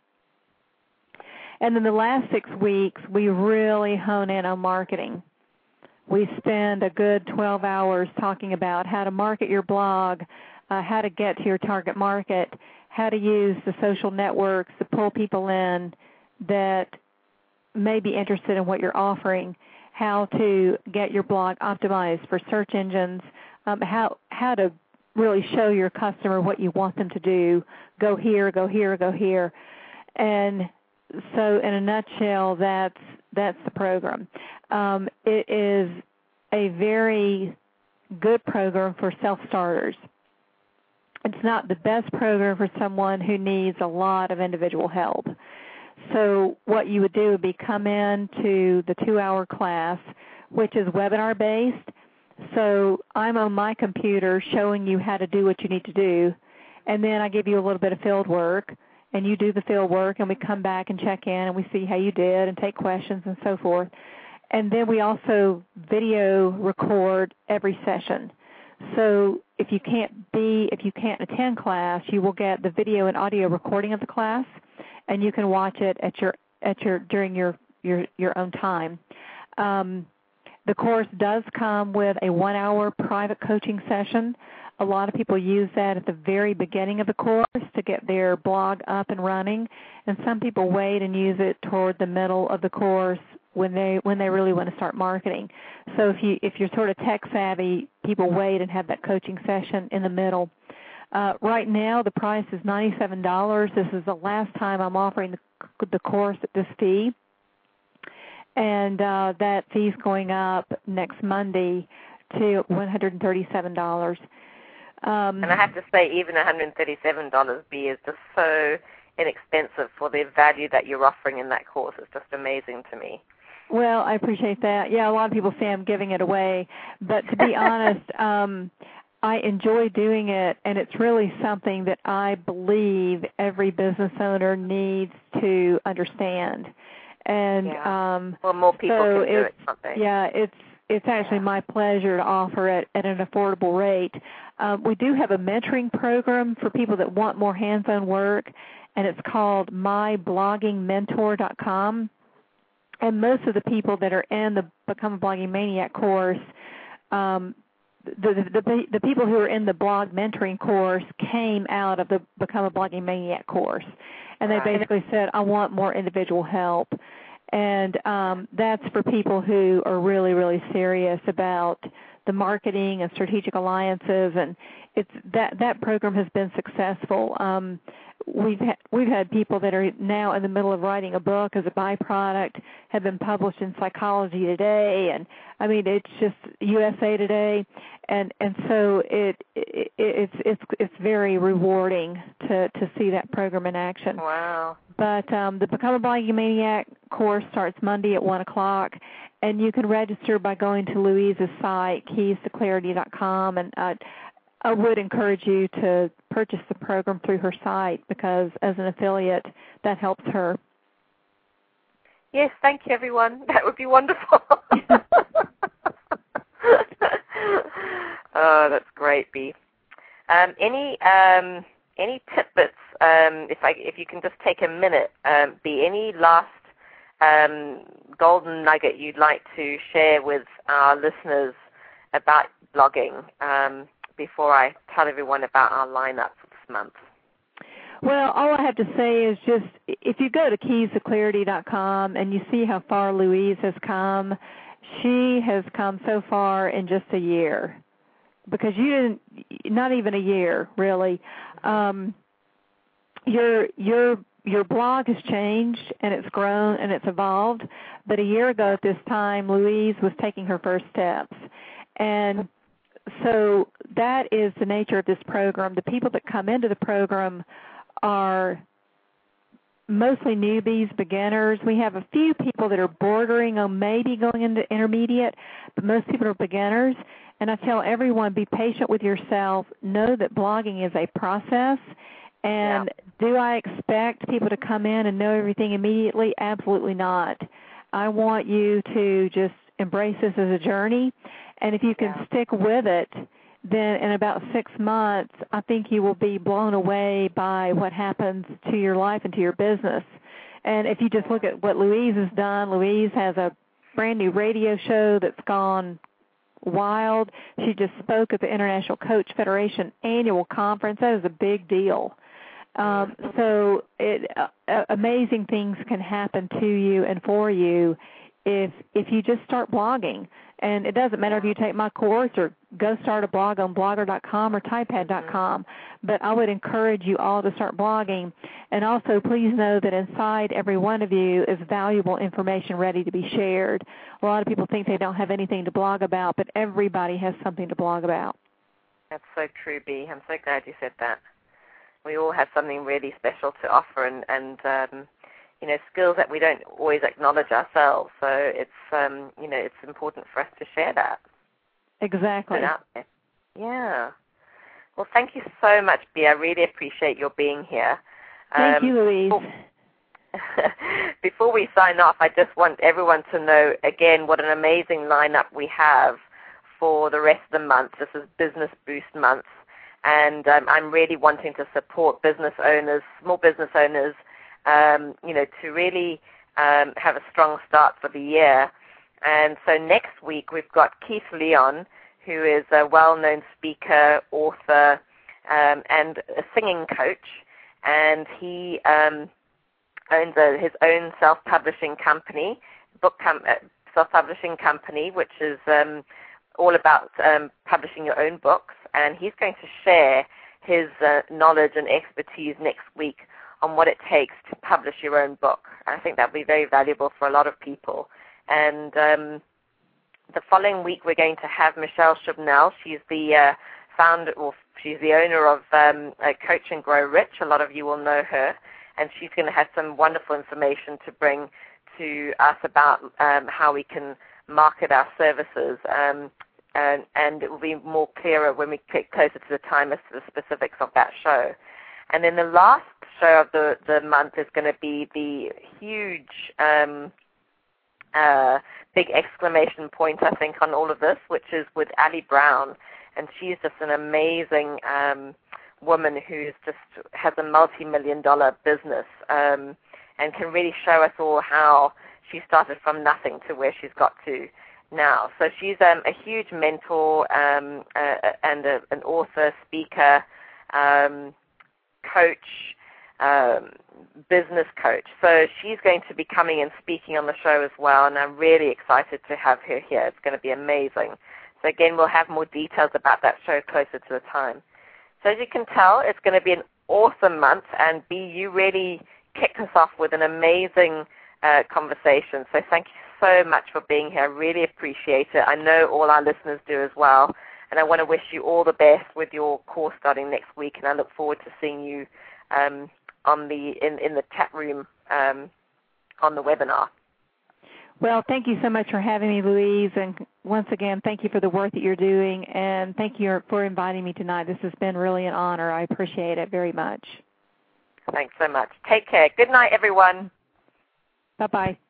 And then the last six weeks, we really hone in on marketing. We spend a good twelve hours talking about how to market your blog, uh, how to get to your target market, how to use the social networks to pull people in that may be interested in what you're offering, how to get your blog optimized for search engines, um, how how to really show your customer what you want them to do, go here, go here, go here. And so in a nutshell, that's that's the program. Um, it is a very good program for self-starters. It's not the best program for someone who needs a lot of individual help. So what you would do would be come in to the two-hour class, which is webinar-based. So I'm on my computer showing you how to do what you need to do, and then I give you a little bit of field work, and you do the field work, and we come back and check in, and we see how you did and take questions and so forth. And then we also video record every session. So if you can't be, if you can't attend class, you will get the video and audio recording of the class, and you can watch it at your at your during your your, your own time. Um, the course does come with a one-hour private coaching session. A lot of people use that at the very beginning of the course to get their blog up and running, and some people wait and use it toward the middle of the course when they when they really want to start marketing. So if you if you're sort of tech savvy, people wait and have that coaching session in the middle. Uh, right now, the price is ninety-seven dollars. This is the last time I'm offering the, the course at this fee, and uh, that fee's going up next Monday to one hundred thirty-seven dollars. Um, and I have to say, even one hundred thirty-seven dollars B is just so inexpensive for the value that you're offering in that course. It's just amazing to me. Well, I appreciate that. Yeah, a lot of people say I'm giving it away, but to be honest, um, I enjoy doing it, and it's really something that I believe every business owner needs to understand. And yeah. um, well, more people so can do it, can't they? Yeah, it's it's actually yeah. my pleasure to offer it at an affordable rate. Um, we do have a mentoring program for people that want more hands-on work, and it's called my blogging mentor dot com. And most of the people that are in the Become a Blogging Maniac course, um, the, the, the, the people who are in the blog mentoring course came out of the Become a Blogging Maniac course. And they right. basically said, I want more individual help. And um, that's for people who are really, really serious about the marketing and strategic alliances. And it's that, that program has been successful. Um, We've had, we've had people that are now in the middle of writing a book as a byproduct, have been published in Psychology Today, and I mean it's just U S A Today, and and so it, it it's it's it's very rewarding to to see that program in action. Wow! But um, the Become a Blogging Maniac course starts Monday at one o'clock, and you can register by going to Louise's site, keys to clarity dot com, and uh, I would encourage you to purchase the program through her site because as an affiliate, that helps her. Yes, thank you, everyone. That would be wonderful. Oh, that's great, Bea. Um, any um, any tidbits? Um, if I if you can just take a minute, um, Bea, any last um, golden nugget you'd like to share with our listeners about blogging? Um, before I tell everyone about our lineup for this month? Well, all I have to say is just if you go to keys to clarity dot com and you see how far Louise has come, she has come so far in just a year because you didn't, not even a year, really. Um, your your your blog has changed and it's grown and it's evolved, but a year ago at this time, Louise was taking her first steps. And so that is the nature of this program. The people that come into the program are mostly newbies, beginners. We have a few people that are bordering on maybe going into intermediate, but most people are beginners. And I tell everyone, be patient with yourself. Know that blogging is a process. And yeah. do I expect people to come in and know everything immediately? Absolutely not. I want you to just embrace this as a journey. And if you can yeah. stick with it, then in about six months, I think you will be blown away by what happens to your life and to your business. And if you just look at what Louise has done, Louise has a brand new radio show that's gone wild. She just spoke at the International Coach Federation annual conference. That is a big deal. Um, so it, uh, amazing things can happen to you and for you if if you just start blogging. And it doesn't matter if you take my course or go start a blog on blogger dot com or typepad dot com, but I would encourage you all to start blogging. And also please know that inside every one of you is valuable information ready to be shared. A lot of people think they don't have anything to blog about, but everybody has something to blog about. That's so true, Bea. I'm so glad you said that. We all have something really special to offer and, and um, you know, skills that we don't always acknowledge ourselves. So it's, um, you know, it's important for us to share that. Exactly. Yeah. Well, thank you so much, Bea. I really appreciate your being here. Thank um, you, Louise. Before, before we sign off, I just want everyone to know, again, what an amazing lineup we have for the rest of the month. This is Business Boost Month, and um, I'm really wanting to support business owners, small business owners, um, you know, to really um, have a strong start for the year. And so next week we've got Keith Leon, who is a well-known speaker, author, um, and a singing coach, and he um, owns a, his own self-publishing company, book com- uh, self-publishing company, which is um, all about um, publishing your own books, and he's going to share his uh, knowledge and expertise next week on what it takes to publish your own book. I think that will be very valuable for a lot of people. And um, the following week we're going to have Michelle Shubnell. She's the uh, founder, or she's the owner of um, Coach and Grow Rich. A lot of you will know her, and she's going to have some wonderful information to bring to us about um, how we can market our services, um, and, and it will be more clearer when we get closer to the time as to the specifics of that show. And then the last show of the, the month is going to be the huge um, uh, big exclamation point, I think, on all of this, which is with Ali Brown. And she's just an amazing um, woman who's just has a multi-million dollar business, um, and can really show us all how she started from nothing to where she's got to now. So she's um, a huge mentor um, uh, and a, an author, speaker, um, coach, um, business coach. So she's going to be coming and speaking on the show as well, and I'm really excited to have her here. It's going to be amazing. So again, we'll have more details about that show closer to the time. So as you can tell, it's going to be an awesome month, and B, you really kicked us off with an amazing uh, conversation. So thank you so much for being here. I really appreciate it. I know all our listeners do as well, and I want to wish you all the best with your course starting next week, and I look forward to seeing you um, on the in, in the chat room um, on the webinar. Well, thank you so much for having me, Louise, and once again, thank you for the work that you're doing, and thank you for inviting me tonight. This has been really an honor. I appreciate it very much. Thanks so much. Take care. Good night, everyone. Bye-bye.